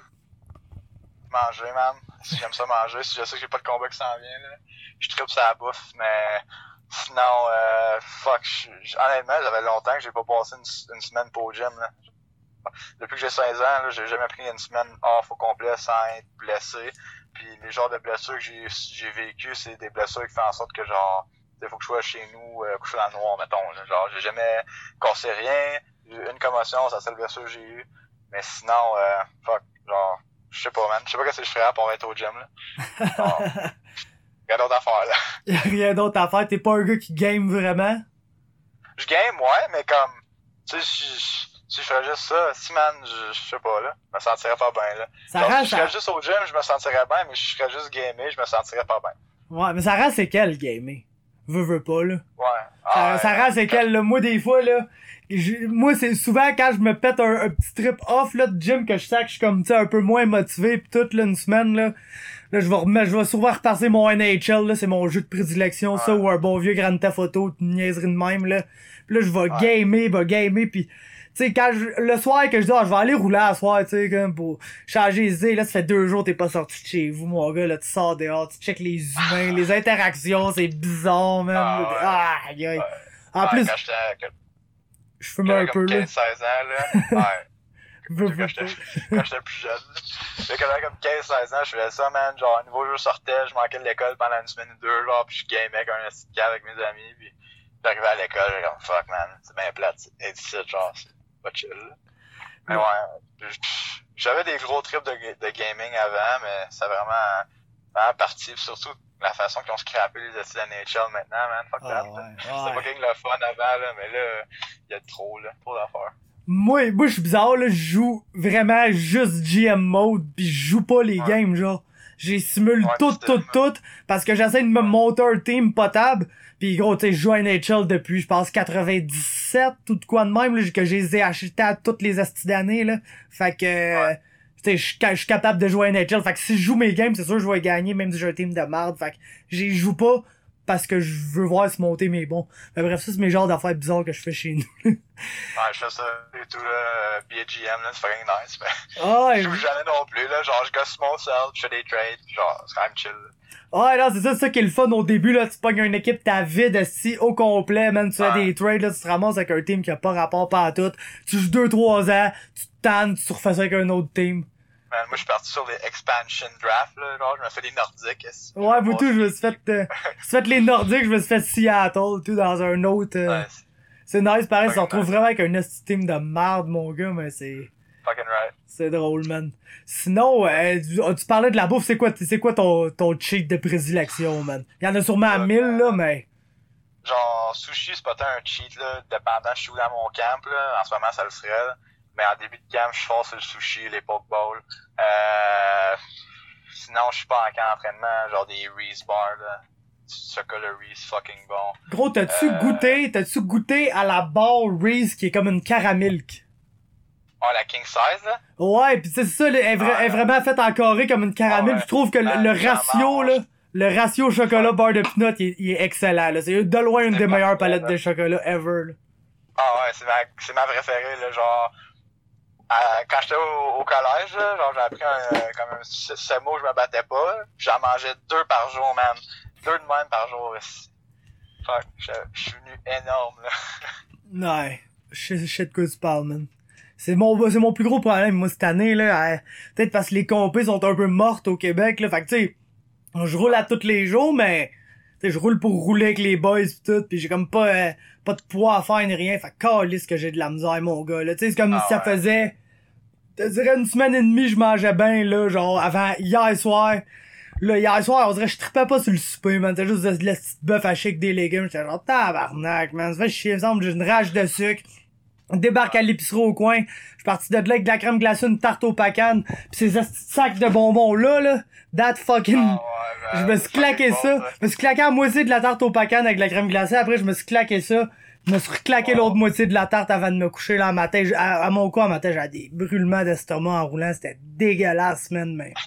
Speaker 3: Manger, man. Si j'aime ça manger, si je sais que j'ai pas de combat qui s'en vient, là. Je tripe sur la bouffe, mais sinon, euh, fuck, je, honnêtement, ça fait longtemps que j'ai pas passé une, une semaine pour au gym, là. Depuis que j'ai seize ans, là, j'ai jamais pris une semaine off au complet sans être blessé. Puis les genres de blessures que j'ai, j'ai vécues, c'est des blessures qui font en sorte que, genre, il faut que je sois chez nous, euh, couché dans le noir, mettons, là. Genre, j'ai jamais cassé rien, j'ai eu une commotion, c'est la seule blessure que j'ai eue. Mais sinon, euh, fuck, genre, je sais pas, man, je sais pas qu'est-ce que je ferais pour être au gym, là. Genre, rien d'autre à faire, là.
Speaker 1: Y'a rien d'autre à faire, t'es pas un gars qui game vraiment?
Speaker 3: Je game, ouais, mais comme, tu sais, si, si je ferais juste ça, si man, je, je sais pas, là, je me sentirais pas bien, là. Ça Genre, rend, si je serais ça... juste au gym, je me sentirais bien, mais si je serais juste gamé, je me sentirais pas bien.
Speaker 1: Ouais, mais ça rend c'est quel, gamer? Veux, veux pas, là.
Speaker 3: Ouais.
Speaker 1: Ça,
Speaker 3: ah,
Speaker 1: ça
Speaker 3: ouais.
Speaker 1: rend c'est quel, là. Moi, des fois, là, je, moi, c'est souvent quand je me pète un, un petit trip off, là, de gym, que je sens que je suis comme, tu sais, un peu moins motivé, pis tout, là, une semaine, là. Là, je vais remettre, je vais souvent repasser mon N H L, là, c'est mon jeu de prédilection, ouais. Ça, ou un bon vieux Grand Theft Auto, une niaiserie de même, là. Pis là, je vais ouais. gamer, va gamer, pis, tu sais, quand je, le soir que je dis, ah, je vais aller rouler à soir, tu sais, comme, pour changer les idées, là, ça fait deux jours que t'es pas sorti de chez vous, mon gars, là, tu sors dehors, tu checkes les humains, les interactions, c'est bizarre, même.
Speaker 3: Ah, ouais.
Speaker 1: Ah, aïe, aïe.
Speaker 3: Ouais.
Speaker 1: En
Speaker 3: ouais,
Speaker 1: plus,
Speaker 3: quand
Speaker 1: je fume un peu, là.
Speaker 3: quinze seize ans, là. Ouais. Quand j'étais, quand j'étais plus jeune. Fait que j'avais comme quinze seize ans, je faisais ça, man. Genre, un nouveau jour sortait, je manquais de l'école pendant une semaine ou deux, genre, pis je gamais avec un petit avec mes amis, pis j'arrivais à l'école, j'étais comme, fuck, man, c'est bien plate, c'est ici, genre, c'est pas chill. Mais ouais, j'avais des gros trips de, de gaming avant, mais c'est vraiment, vraiment parti, pis surtout la façon qu'ils ont scrappé les études N H L maintenant, man, fuck
Speaker 1: oh,
Speaker 3: that.
Speaker 1: Ouais,
Speaker 3: c'était
Speaker 1: ouais.
Speaker 3: pas quelque le fun avant, là, mais là, il y a trop, là, trop d'affaires.
Speaker 1: Moi, moi, je suis bizarre, là, je joue vraiment juste G M mode, pis je joue pas les
Speaker 3: Ouais.
Speaker 1: games, genre. J'ai simule
Speaker 3: Ouais,
Speaker 1: tout,
Speaker 3: c'est
Speaker 1: tout,
Speaker 3: tellement-
Speaker 1: tout, parce que j'essaie de me monter un team potable, pis gros, tu sais, je joue à N H L depuis, je pense, quatre-vingt-dix-sept, tout de quoi de même, là, que je les ai achetés à toutes les astis d'années, là. Fait que,
Speaker 3: Ouais.
Speaker 1: tu sais, je suis ca- je suis capable de jouer à N H L, fait que si je joue mes games, c'est sûr que je vais gagner, même si j'ai un team de merde, fait que j'y joue pas parce que je veux voir se monter mes bons. Mais bref, ça, c'est mes genres d'affaires bizarres que je fais chez nous.
Speaker 3: Ouais, je fais ça et tout, là. B G M, là, c'est fucking nice, mais
Speaker 1: Ah, ouais,
Speaker 3: je joue jamais non plus, là. Genre, je gosse mon sel, je fais des trades, genre, c'est quand même chill.
Speaker 1: ouais, non, c'est ça, c'est ça qui est le fun au début, là. Tu pognes une équipe, t'as vide, si au complet, man. Tu fais
Speaker 3: Ouais.
Speaker 1: des trades, là, tu te ramasses avec un team qui a pas rapport pas à tout. Tu joues deux trois ans, tu te tannes, tu refais ça avec un autre team.
Speaker 3: Man, moi, je suis parti sur les expansion draft, là. Genre, je me fais des nordiques. est-ce que-
Speaker 1: Ouais, vous tous, je me suis fait, euh, je me suis fait les Nordiques, je me suis fait Seattle, tout, dans un autre, euh,
Speaker 3: Ouais, c'est
Speaker 1: c'est nice, pareil,
Speaker 3: Ouais,
Speaker 1: ça se retrouve
Speaker 3: nice.
Speaker 1: vraiment avec un esti team de merde, mon gars, mais c'est,
Speaker 3: fucking right.
Speaker 1: c'est drôle, man. Sinon, euh, tu, oh, tu parlais de la bouffe, c'est quoi, c'est quoi ton, ton cheat de prédilection, man? Il y en a sûrement à
Speaker 3: Ouais,
Speaker 1: mille, là, mais,
Speaker 3: Genre, sushi, c'est pas tant un cheat, là. Dépendant, je suis où dans mon camp, là. En ce moment, ça le serait, là. Mais en début de camp, je suis fort sur le sushi, les pokeballs. Euh, sinon, je suis pas en camp d'entraînement, genre des Reese bars, là. Du chocolat Reese fucking bon.
Speaker 1: gros, t'as-tu
Speaker 3: Euh,
Speaker 1: goûté, t'as-tu goûté à la barre Reese qui est comme une caramilk?
Speaker 3: Oh, la king size, là.
Speaker 1: Ouais, pis c'est ça, là, elle, est vra-
Speaker 3: Ouais.
Speaker 1: elle est vraiment faite en carré comme une caramel.
Speaker 3: Ah ouais.
Speaker 1: Je trouve que le,
Speaker 3: Ah,
Speaker 1: le
Speaker 3: j'en
Speaker 1: ratio,
Speaker 3: mange.
Speaker 1: là, le ratio chocolat barre de peanut, il, est- il est excellent, là. C'est de loin une
Speaker 3: C'est
Speaker 1: des meilleures
Speaker 3: parfait,
Speaker 1: palettes
Speaker 3: là.
Speaker 1: de chocolat ever, là.
Speaker 3: Ah ouais, c'est ma, c'est ma préférée, là, genre, à- quand j'étais au, au collège, là, genre, j'ai appris un, euh, comme un semo, je me battais pas, j'en mangeais deux par jour, man. Deux de même par jour, ici. Fuck, je je suis venu énorme, là.
Speaker 1: Ouais. Je sais je sais de quoi tu parles, man. C'est mon, c'est mon plus gros problème, moi, cette année, là. euh, Peut-être parce que les compés sont un peu mortes au Québec, là. Fait que, tu sais, je roule à tous les jours, mais, tu sais, je roule pour rouler avec les boys pis tout, pis j'ai comme pas, euh, pas de poids à faire ni rien. Fait que, calisse que j'ai de la misère, mon gars, là. Tu sais, c'est comme
Speaker 3: Ah
Speaker 1: si ça
Speaker 3: ouais.
Speaker 1: faisait, je te dirais une semaine et demie, je mangeais bien, là, genre, avant, hier soir. Là, hier soir, on dirait que je trippais pas sur le souper, man. C'était juste de, de la petite bœuf haché avec des légumes. J'étais genre, tabarnak, man. Ça fait chier, il me semble, j'ai une rage de sucre. On débarque à l'épicerie au coin. Je suis parti de là avec de la crème glacée, une tarte au pacan. Pis ces petits sacs de bonbons là, là. That fucking...
Speaker 3: Ah ouais,
Speaker 1: Je
Speaker 3: man,
Speaker 1: me suis
Speaker 3: c'est
Speaker 1: claqué
Speaker 3: fucking
Speaker 1: ça.
Speaker 3: bon,
Speaker 1: Je me suis claqué à moitié de la tarte au pacan avec de la crème glacée. Après, je me suis claqué ça. Je me suis reclaqué
Speaker 3: Wow.
Speaker 1: l'autre moitié de la tarte avant de me coucher là à matin. À, à mon cas, à matin, j'avais des brûlements d'estomac en roulant. C'était dégueulasse, man, mais...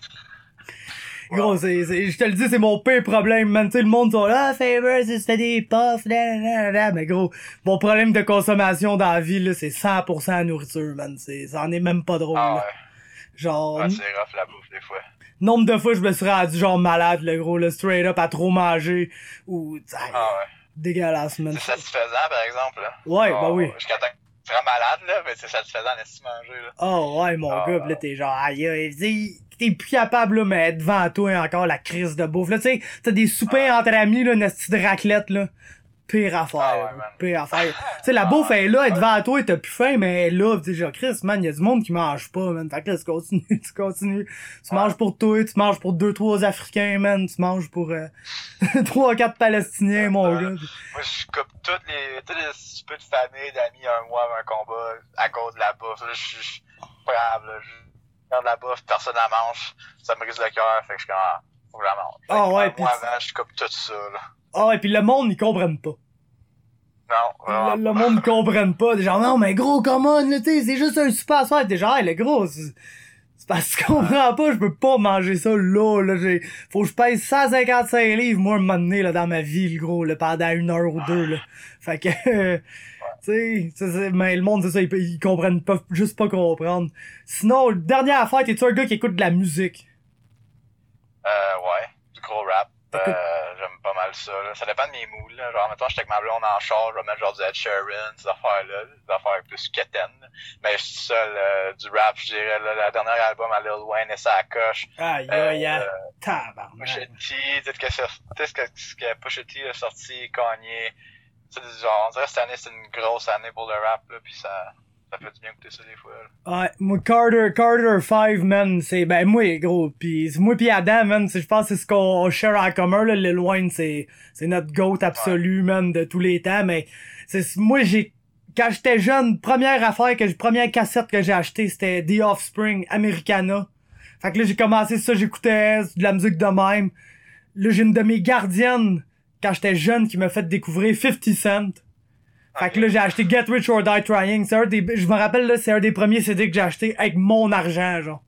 Speaker 1: Gros, c'est, c'est, je te le dis, c'est mon pire problème, man. Tu sais, le monde sont là, ah, Faber, c'est fait des puffs, là, là, là, mais gros, mon problème de consommation dans la vie, là, c'est cent pour cent la nourriture, man. C'est, ça en est même pas drôle,
Speaker 3: Ah
Speaker 1: là.
Speaker 3: ouais.
Speaker 1: Genre,
Speaker 3: Ouais, c'est rough la bouffe, des fois.
Speaker 1: nombre de fois, je me suis rendu genre malade, le gros, le straight up, à trop manger, ou, ah,
Speaker 3: Ah ouais.
Speaker 1: dégueulasse, man.
Speaker 3: C'est satisfaisant, par exemple, là.
Speaker 1: Ouais,
Speaker 3: Genre,
Speaker 1: bah oui.
Speaker 3: Jusqu'à temps que tu seras malade, là, mais c'est satisfaisant d'être manger, là.
Speaker 1: Oh, ouais, mon
Speaker 3: Ah,
Speaker 1: gars, pis là, t'es genre, aïe, aïe, t'sais, t'es plus capable, là, mais devant toi, encore la crise de bouffe. Là, tu sais, t'as des soupers entre amis, là, une petite raclette, là. Pire affaire,
Speaker 3: Ah ouais,
Speaker 1: là,
Speaker 3: man.
Speaker 1: pire affaire. Tu sais, la bouffe, elle est là, elle est devant toi, t'as plus faim, mais elle est là, tu sais, genre, Chris, man, y a du monde qui mange pas, man. Fait que là, tu continues, tu continues. Tu
Speaker 3: Ouais.
Speaker 1: manges pour toi, tu manges pour deux, trois Africains, man. Tu manges pour, euh, trois, quatre Palestiniens, mon
Speaker 3: Ouais.
Speaker 1: gars.
Speaker 3: Moi, je coupe toutes les, tous les soupers de famille, d'amis, un mois avant un combat, à cause de la bouffe. Là, je suis je suis pas grave, là. Je regarde la bouffe, personne la mange. Ça me brise le cœur, fait que je suis comme, ah, faut que je la mange. Fait
Speaker 1: Ah
Speaker 3: que
Speaker 1: ouais,
Speaker 3: un
Speaker 1: pis
Speaker 3: mois
Speaker 1: tu-
Speaker 3: avant, je coupe tout ça, là.
Speaker 1: Ah, et puis le monde, ils comprennent pas.
Speaker 3: Non, vraiment.
Speaker 1: Le, le monde ne comprenne pas. Des genre, non, mais gros, comment, là, tu sais, c'est juste un super soir. T'es genre, hey, le gros, c'est c'est parce que tu comprends pas, je peux pas manger ça là, là, j'ai, faut que je pèse cent cinquante-cinq livres, moi, un moment donné, là, dans ma vie, le gros, là, pendant une heure ou deux, là. Fait que, euh, tu sais, c'est- c'est- mais le monde, c'est ça, ils, ils comprennent pas, juste pas comprendre. Sinon, dernière affaire, t'es-tu un gars qui écoute de la musique?
Speaker 3: Euh, ouais, du gros rap.
Speaker 1: Écoute.
Speaker 3: Euh, j'aime pas mal ça, là. Ça dépend de mes moods, là. Genre, mettons, j'étais avec ma blonde en char, je vais mettre genre du Ed Sheeran, ces affaires-là, des affaires plus quétaines. Mais je suis seul, euh, du rap, je dirais, là, le dernier album à Lil Wayne et ça coche.
Speaker 1: Aïe,
Speaker 3: Euh,
Speaker 1: aïe, aïe,
Speaker 3: euh,
Speaker 1: tabarnak.
Speaker 3: Pusha T, tu sais, que c'est- tu sais ce que, ce que Pusha T a sorti, Kanye. Tu sais, genre, on dirait que cette année, c'est une grosse année pour le rap, là, pis ça, ça fait du bien écouter ça des fois, là.
Speaker 1: Ouais, moi, Carter, Carter cinq, man, c'est, ben, moi, gros, pis, moi pis Adam, man, c'est- je pense que c'est ce qu'on share en commun, là, Lil Wayne, c'est, c'est notre GOAT absolu, man, de tous les temps, mais, c'est, moi, j'ai, quand j'étais jeune, première affaire, que première cassette que j'ai achetée, c'était The Offspring, Americana. Fait que là, j'ai commencé ça, j'écoutais de la musique de même. Là, j'ai une de mes gardiennes, quand j'étais jeune, qui m'a fait découvrir fifty Cent. Fait que là, j'ai acheté Get Rich or Die Trying. C'est un des, je me rappelle, là, c'est un des premiers C D que j'ai acheté avec mon argent, genre.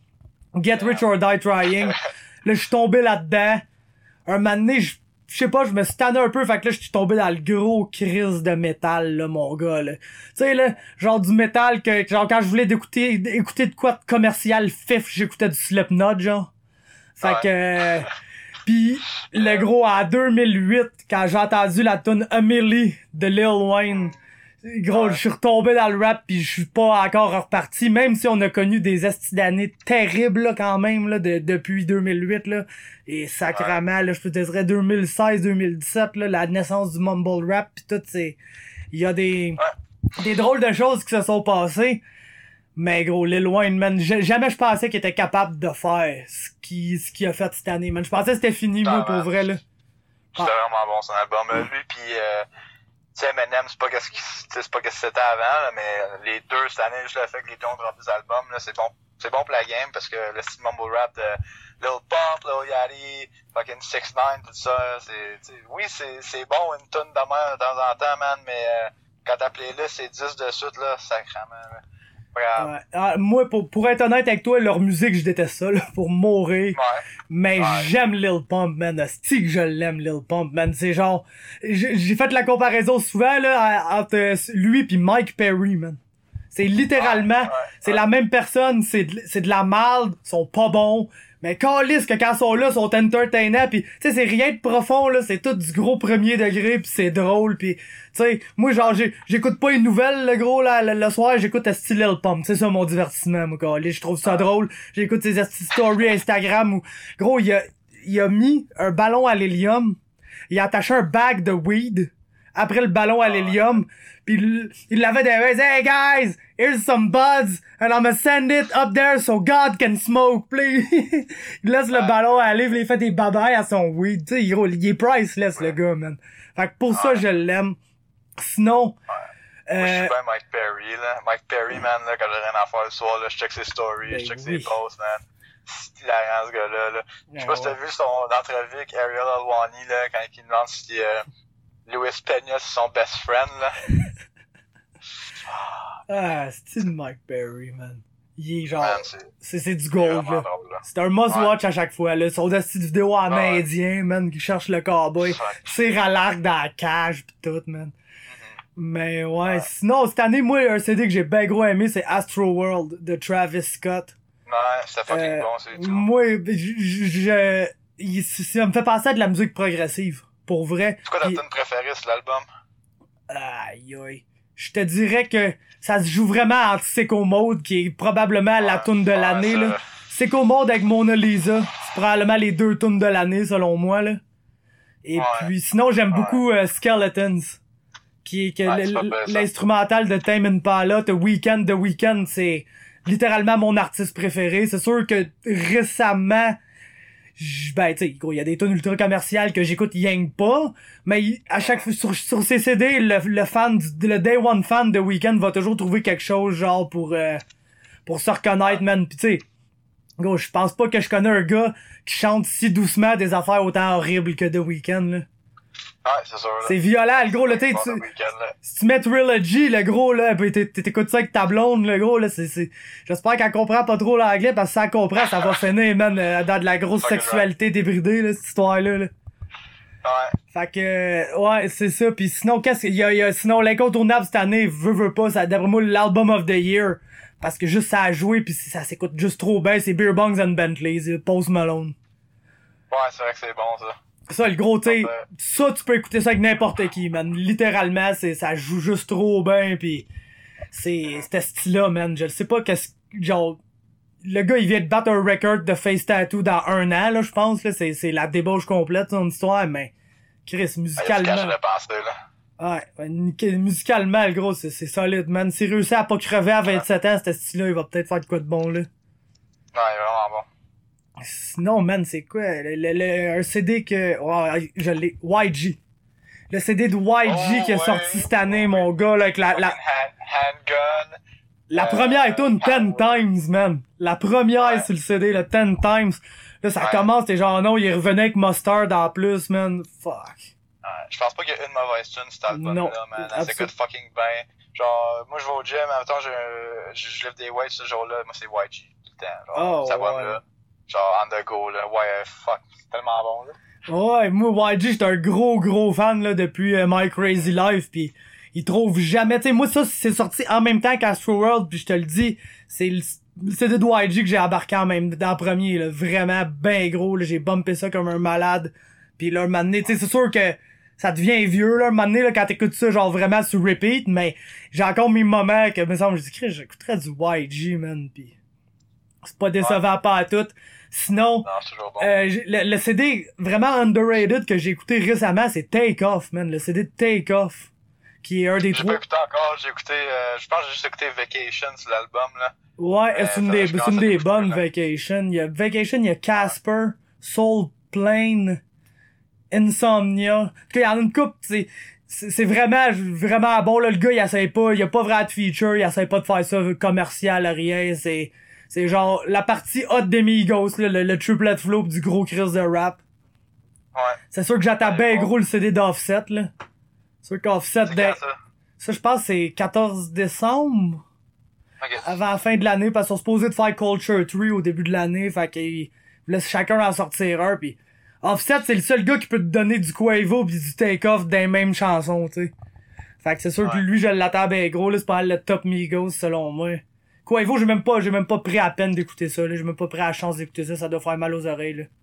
Speaker 1: Get Rich or Die Trying. Là, je suis tombé là-dedans. Un moment donné, je, je sais pas, je me suis tanné un peu, fait que là, je suis tombé dans le gros crise de métal, là, mon gars, là. Tu sais, là, genre du métal que, genre, quand je voulais d'écouter, écouter de quoi de commercial fif, j'écoutais du Slipknot, genre. Fait
Speaker 3: Ouais.
Speaker 1: que, euh, pis, le gros, en deux mille huit, quand j'ai entendu la tune Amelie de Lil Wayne, gros,
Speaker 3: Ouais.
Speaker 1: je suis retombé dans le rap pis je suis pas encore reparti, même si on a connu des estis d'années terribles, là, quand même, là, de, depuis deux mille huit, là. Et sacrément, là, je peux te dire deux mille seize deux mille dix-sept, là, la naissance du mumble rap pis tout, c'est, il y a des, des drôles de choses qui se sont passées. Mais gros, Lil Wayne, man, j- jamais je pensais qu'il était capable de faire ce qu'il ce qu'il a fait cette année, man. Je pensais que c'était fini, moi,
Speaker 3: Ah,
Speaker 1: pour
Speaker 3: man.
Speaker 1: vrai, là.
Speaker 3: C'était vraiment bon son album. Euh, Lui pis euh, tu sais, Eminem, c'est pas qu'est-ce qui c'est pas qu'est-ce que c'était avant, là, mais les deux cette année, juste le fait que les deux ont droppé des albums, là, c'est bon. C'est bon pour la game parce que le style mumble rap de Lil Pump, Lil Yachty, fucking six ix tout ça, c'est t'sais, oui, c'est c'est bon une tonne de main de temps en temps, man, mais euh, quand ta playlist c'est dix de suite là, sacrément. Là. Regarde.
Speaker 1: Ouais. Ah, moi, pour, pour être honnête avec toi, leur musique, je déteste ça, là, pour mourir.
Speaker 3: Ouais.
Speaker 1: Mais
Speaker 3: Ouais.
Speaker 1: j'aime Lil Pump, man. Asti que je l'aime, Lil Pump, man. C'est genre... J'ai j'ai fait la comparaison souvent, là, entre euh, lui pis Mike Perry, man. C'est littéralement...
Speaker 3: Ouais, ouais,
Speaker 1: c'est
Speaker 3: ouais.
Speaker 1: la même personne, c'est de, c'est de la merde, ils sont pas bons. Mais calisse que quand ils sont là, ils sont entertainants, pis tu sais, c'est rien de profond, là, c'est tout du gros premier degré, pis c'est drôle, pis tu sais, moi, genre, j'ai- j'écoute pas une nouvelle, le gros, là, le, le soir, j'écoute Asti Lil Pump, c'est ça mon divertissement, moi, calisse, je trouve ça drôle, j'écoute ses Asti Stories Instagram, où, gros, il a, il a mis un ballon à l'hélium, il a attaché un bag de weed, après le ballon à l'hélium, pis il il l'avait des mains, hey guys, here's some buds, and I'm gonna send it up there so God can smoke, please. Il laisse le ballon aller, il fait des babayes à son weed, tu sais, gros, il est priceless, le gars, man. Fait que pour ça, je l'aime. Sinon,
Speaker 3: Moi, je suis
Speaker 1: euh,
Speaker 3: bien Mike Perry, là. Mike Perry, man, là, quand j'ai rien à faire le soir, là, je check ses stories,
Speaker 1: Ben
Speaker 3: je check
Speaker 1: oui.
Speaker 3: ses posts, man. C'est hilarant, ce gars-là, là. Je sais pas si t'as
Speaker 1: ouais.
Speaker 3: vu son entrevue avec Ariel Helwani, là, quand il demande si, euh, Louis Peña, c'est son best friend, là.
Speaker 1: Ah, c'est Mike Perry, man. Il est genre,
Speaker 3: Man, c'est
Speaker 1: c'est c'est du
Speaker 3: c'est
Speaker 1: gold,
Speaker 3: vraiment
Speaker 1: là.
Speaker 3: drôle, là.
Speaker 1: C'est un must-watch
Speaker 3: Ouais.
Speaker 1: à chaque fois, là. Son petite vidéo en
Speaker 3: Ouais.
Speaker 1: indien, man, qui cherche le cowboy.
Speaker 3: Ouais.
Speaker 1: Tire à l'arc dans la cage pis tout, man.
Speaker 3: Mhm.
Speaker 1: Mais ouais,
Speaker 3: Ouais.
Speaker 1: sinon, cette année, moi, un C D que j'ai bien gros aimé, c'est Astro World de Travis Scott.
Speaker 3: Ouais, c'était fucking
Speaker 1: Euh,
Speaker 3: bon, c'est tout.
Speaker 1: moi, je, je, je- il- ça me fait penser à de la musique progressive, pour vrai.
Speaker 3: C'est quoi ta
Speaker 1: Puis-
Speaker 3: tune préférée sur l'album?
Speaker 1: Aïe, aïe. Je te dirais que ça se joue vraiment entre Sicko Mode, qui est probablement la
Speaker 3: Ouais.
Speaker 1: tune de
Speaker 3: Ouais,
Speaker 1: l'année,
Speaker 3: ça-
Speaker 1: là. Sicko Mode avec Mona Lisa, c'est probablement les deux tunes de l'année, selon moi, là. Et
Speaker 3: Ouais.
Speaker 1: puis, sinon, j'aime
Speaker 3: Ouais.
Speaker 1: beaucoup euh, Skeletons, qui est que
Speaker 3: Ouais,
Speaker 1: le-
Speaker 3: c'est pas pire, ça.
Speaker 1: l'instrumental de Tame Impala, The Weeknd, The Weeknd, c'est littéralement mon artiste préféré. C'est sûr que récemment, j- ben, tu sais, gros, il y a des tunes ultra commerciales que j'écoute yang pas, mais il- à chaque fois, sur, sur ces C D, le, le fan, du- le Day One fan de Weeknd va toujours trouver quelque chose, genre, pour, euh, pour se reconnaître, man. Pis tu sais, gros, je pense pas que je connais un gars qui chante si doucement des affaires autant horribles que The Weeknd, là.
Speaker 3: Ouais, c'est sûr, là.
Speaker 1: C'est violent, le gros, là, tu sais,
Speaker 3: Bon,
Speaker 1: tu-
Speaker 3: le week-end, là.
Speaker 1: si tu mets Trilogy, le gros, là, pis t'é- t'é- t'écoutes ça avec ta blonde, le gros, là, c'est, c'est, j'espère qu'elle comprend pas trop l'anglais, parce que si elle comprend, ça va finir, man, euh, dans de la grosse
Speaker 3: Fucking
Speaker 1: sexualité débridée, là, cette histoire-là, là.
Speaker 3: Ouais.
Speaker 1: Fait que, euh, ouais, c'est ça, pis sinon, qu'est-ce qu'il y a, il y a, sinon, l'incontournable cette année, veut, veut pas, ça, d'après moi, l'album of the year, parce que juste ça a joué, pis ça s'écoute juste trop bien, c'est Beer Bongs and Bentleys, Post Malone.
Speaker 3: Ouais, c'est vrai que c'est bon, ça.
Speaker 1: Ça, le gros, tu sais,
Speaker 3: Ouais.
Speaker 1: ça, tu peux écouter ça avec n'importe qui, man. Littéralement, c'est, ça joue juste trop bien, pis c'est, c'était style-là, man. Je sais pas qu'est-ce, genre, le gars, il vient de battre un record de face tattoo dans un an, là, je pense, là. C'est, c'est la débauche complète, son histoire, mais, Chris,
Speaker 3: Ouais, il y a du
Speaker 1: musicalement.
Speaker 3: cash à dépenser, là.
Speaker 1: Ouais, ouais, nickel- musicalement, le gros, c'est, c'est solide, man. S'il réussit à pas crever à vingt-sept ans, ce style-là, il va peut-être faire de quoi de bon, là.
Speaker 3: Ouais, il est vraiment bon.
Speaker 1: Sinon, man, c'est quoi? Le, le- le- un C D que... Oh, je l'ai. Y G. Le C D de Y G
Speaker 3: Oh,
Speaker 1: qui est
Speaker 3: ouais.
Speaker 1: sorti cette année, mon gars, là, avec la, la,
Speaker 3: Hand, handgun.
Speaker 1: la
Speaker 3: Euh,
Speaker 1: première tune Ten Times, man. La première
Speaker 3: Ouais.
Speaker 1: sur le C D, le Ten Times. Là, ça
Speaker 3: Ouais.
Speaker 1: commence, t'es genre, non, il revenait avec Mustard en plus, man. Fuck.
Speaker 3: Ouais, je pense pas qu'il y a une mauvaise tune cet album-là,
Speaker 1: Non,
Speaker 3: man. Elle
Speaker 1: absolument.
Speaker 3: s'écoute fucking bien. Genre, moi je vais au gym, en même temps, je, je, je lève des weights ce jour-là. Moi c'est Y G tout le temps. Genre,
Speaker 1: Oh,
Speaker 3: ça va
Speaker 1: ouais.
Speaker 3: là. Genre, on the go, là. Ouais, fuck. C'est tellement bon, là.
Speaker 1: Ouais, moi, Y G, j'étais un gros, gros fan, là, depuis euh, My Crazy Life, pis il trouve jamais, tu sais, moi, ça, c'est sorti en même temps qu'Astro World, pis je te le dis, c'est le, le C D de Y G que j'ai embarqué en même, dans le premier, là, vraiment ben gros, là, j'ai bumpé ça comme un malade, pis là, un moment donné, tu sais, c'est sûr que ça devient vieux, là, un moment donné, là, quand t'écoutes ça, genre, vraiment sur repeat, mais j'ai encore mes moments que, me semble, je dis, Christ, j'écouterais du Y G, man, pis c'est pas décevant pas à tout. Sinon,
Speaker 3: Non, c'est toujours bon.
Speaker 1: euh, j'ai- le, le C D vraiment underrated que j'ai écouté récemment, c'est Take Off, man. Le C D de Take Off, qui est un des
Speaker 3: J'ai
Speaker 1: trois.
Speaker 3: pas écouté encore, j'ai écouté, euh, je pense que j'ai juste écouté Vacation sur l'album, là.
Speaker 1: Ouais,
Speaker 3: Euh,
Speaker 1: c'est une
Speaker 3: faudrait
Speaker 1: des,
Speaker 3: que je
Speaker 1: c'est une
Speaker 3: commence à
Speaker 1: des
Speaker 3: l'écouter,
Speaker 1: bonnes
Speaker 3: là.
Speaker 1: Vacation. Il y a Vacation, il y a Casper, Soul Plane, Insomnia. En tout cas, il y en a une couple, c'est, c'est c'est vraiment, vraiment bon, là. Le gars, il essaie pas, il y a pas vraiment de feature, il essaie pas de faire ça commercial, rien. C'est, c'est genre la partie hot des Migos, là, le, le triplet flow du gros Chris de rap.
Speaker 3: Ouais.
Speaker 1: C'est sûr que j'attends
Speaker 3: Ouais,
Speaker 1: bien
Speaker 3: bon.
Speaker 1: gros le C D d'Offset, là. C'est sûr qu'Offset,
Speaker 3: C'est
Speaker 1: ben,
Speaker 3: quand ça?
Speaker 1: ça, je pense que c'est quatorze décembre,
Speaker 3: Ok.
Speaker 1: avant la fin de l'année, parce qu'ils sont supposés de faire Culture trois au début de l'année, fait qu'ils laissent chacun en sortir un, pis Offset, c'est le seul gars qui peut te donner du Quavo pis du Take-Off dans les mêmes chansons, tu sais. Fait que c'est sûr que
Speaker 3: Ouais.
Speaker 1: lui, je l'attends bien gros, là, c'est pas mal le top Migos, selon moi. Quavo, j'ai même pas, j'ai même pas pris à peine d'écouter ça, là, j'ai même pas pris la chance d'écouter ça, ça doit faire mal aux oreilles, là.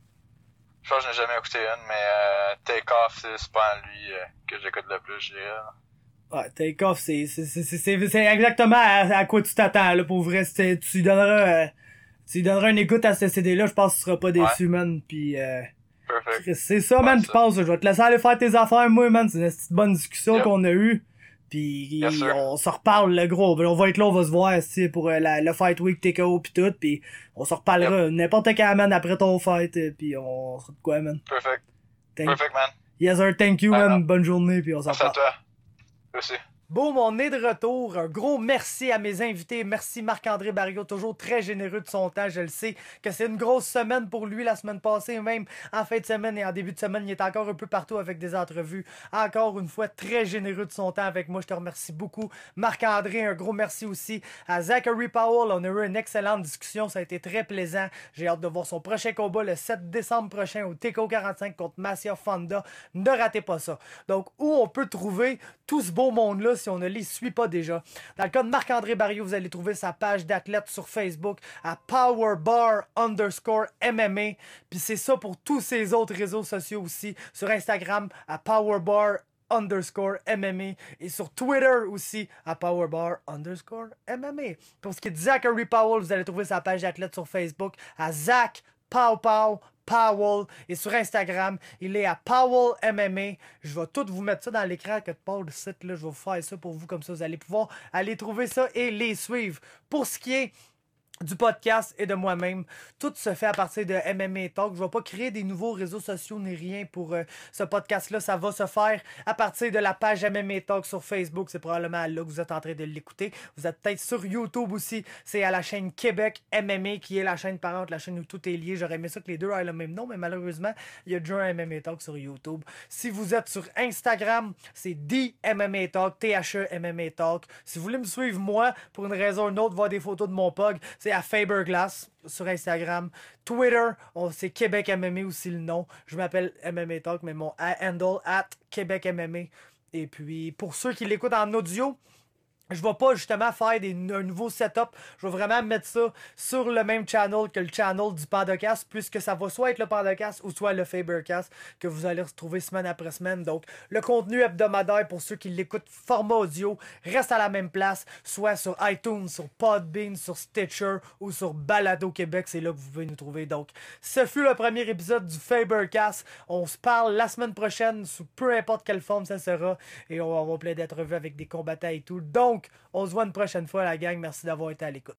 Speaker 3: Je pense que je n'ai jamais écouté une, mais euh, Take Off, c'est c'est pas lui euh, que j'écoute le plus, je dirais.
Speaker 1: Ouais, Take Off, c'est, c'est, c'est, c'est, c'est c'est exactement à, à quoi tu t'attends, là, pour vrai. C'est- tu lui donneras, euh, tu lui donneras une écoute à ce C D-là, je pense que tu seras pas déçu, man. Pis, euh,
Speaker 3: Perfect.
Speaker 1: c'est ça,
Speaker 3: Ouais,
Speaker 1: man,
Speaker 3: ça.
Speaker 1: je pense. Je vais te laisser aller faire tes affaires, moi, man. C'est une petite bonne discussion
Speaker 3: Yep.
Speaker 1: qu'on a eue. Pis,
Speaker 3: Yes, sir.
Speaker 1: on se reparle, le gros. On va être là, on va se voir, tu pour euh, la, le Fight Week T K O pis tout. Pis, on se reparlera n'importe quand, man, après ton fight. euh, Pis, on sera de quoi, man.
Speaker 3: Perfect.
Speaker 1: Thank-
Speaker 3: Perfect, man.
Speaker 1: Yes, sir, thank you,
Speaker 3: Ouais,
Speaker 1: man.
Speaker 3: non.
Speaker 1: Bonne journée, pis on s'en
Speaker 3: Merci à
Speaker 1: parle.
Speaker 3: toi. Merci.
Speaker 1: Boum, on est de retour. Un gros merci à mes invités. Merci Marc-André Barriot, toujours très généreux de son temps. Je le sais que c'est une grosse semaine pour lui la semaine passée, même en fin de semaine et en début de semaine. Il est encore un peu partout avec des entrevues. Encore une fois, très généreux de son temps avec moi. Je te remercie beaucoup. Marc-André, un gros merci aussi à Zachary Powell. On a eu une excellente discussion. Ça a été très plaisant. J'ai hâte de voir son prochain combat le sept décembre prochain au T K O quarante-cinq contre Massia Fonda. Ne ratez pas ça. Donc, où on peut trouver tout ce beau monde-là si on ne les suit pas déjà? Dans le cas de Marc-André Barriot, vous allez trouver sa page d'athlète sur Facebook à powerbar underscore M M A. Puis c'est ça pour tous ses autres réseaux sociaux aussi. Sur Instagram à powerbar underscore M M A et sur Twitter aussi à powerbar underscore M M A. Pour ce qui est de Zachary Powell, vous allez trouver sa page d'athlète sur Facebook à Zach Pow Pow Powell et sur Instagram, il est à Powell M M A. Je vais tout vous mettre ça dans l'écran que Paul le site là, je vais vous faire ça pour vous comme ça vous allez pouvoir aller trouver ça et les suivre. Pour ce qui est du podcast et de moi-même, tout se fait à partir de M M A Talk. Je vais pas créer des nouveaux réseaux sociaux ni rien pour euh, ce podcast-là. Ça va se faire à partir de la page M M A Talk sur Facebook. C'est probablement là que vous êtes en train de l'écouter. Vous êtes peut-être sur YouTube aussi. C'est à la chaîne Québec M M A qui est la chaîne parente, la chaîne où tout est lié. J'aurais aimé ça que les deux aient le même nom, mais malheureusement, il y a déjà un M M A Talk sur YouTube. Si vous êtes sur Instagram, c'est The M M A Talk, T H E M M A Talk. Si vous voulez me suivre moi, pour une raison ou une autre, voir des photos de mon pug, c'est à Faberglass sur Instagram. Twitter, on, c'est Québec M M A aussi le nom. Je m'appelle M M A Talk, mais mon handle at Québec M M A. Et puis, pour ceux qui l'écoutent en audio, je vais pas justement faire des, un nouveau setup. Je vais vraiment mettre ça sur le même channel que le channel du Pandocast, puisque ça va soit être le Pandocast ou soit le Fabercast que vous allez retrouver semaine après semaine. Donc, le contenu hebdomadaire pour ceux qui l'écoutent format audio reste à la même place, soit sur iTunes, sur Podbean, sur Stitcher ou sur Balado Québec. C'est là que vous pouvez nous trouver. Donc, ce fut le premier épisode du Fabercast. On se parle la semaine prochaine sous peu importe quelle forme ça sera. Et on va avoir plein d'entrevues avec des combattants et tout. Donc, on se voit une prochaine fois, la gang. Merci d'avoir été à l'écoute.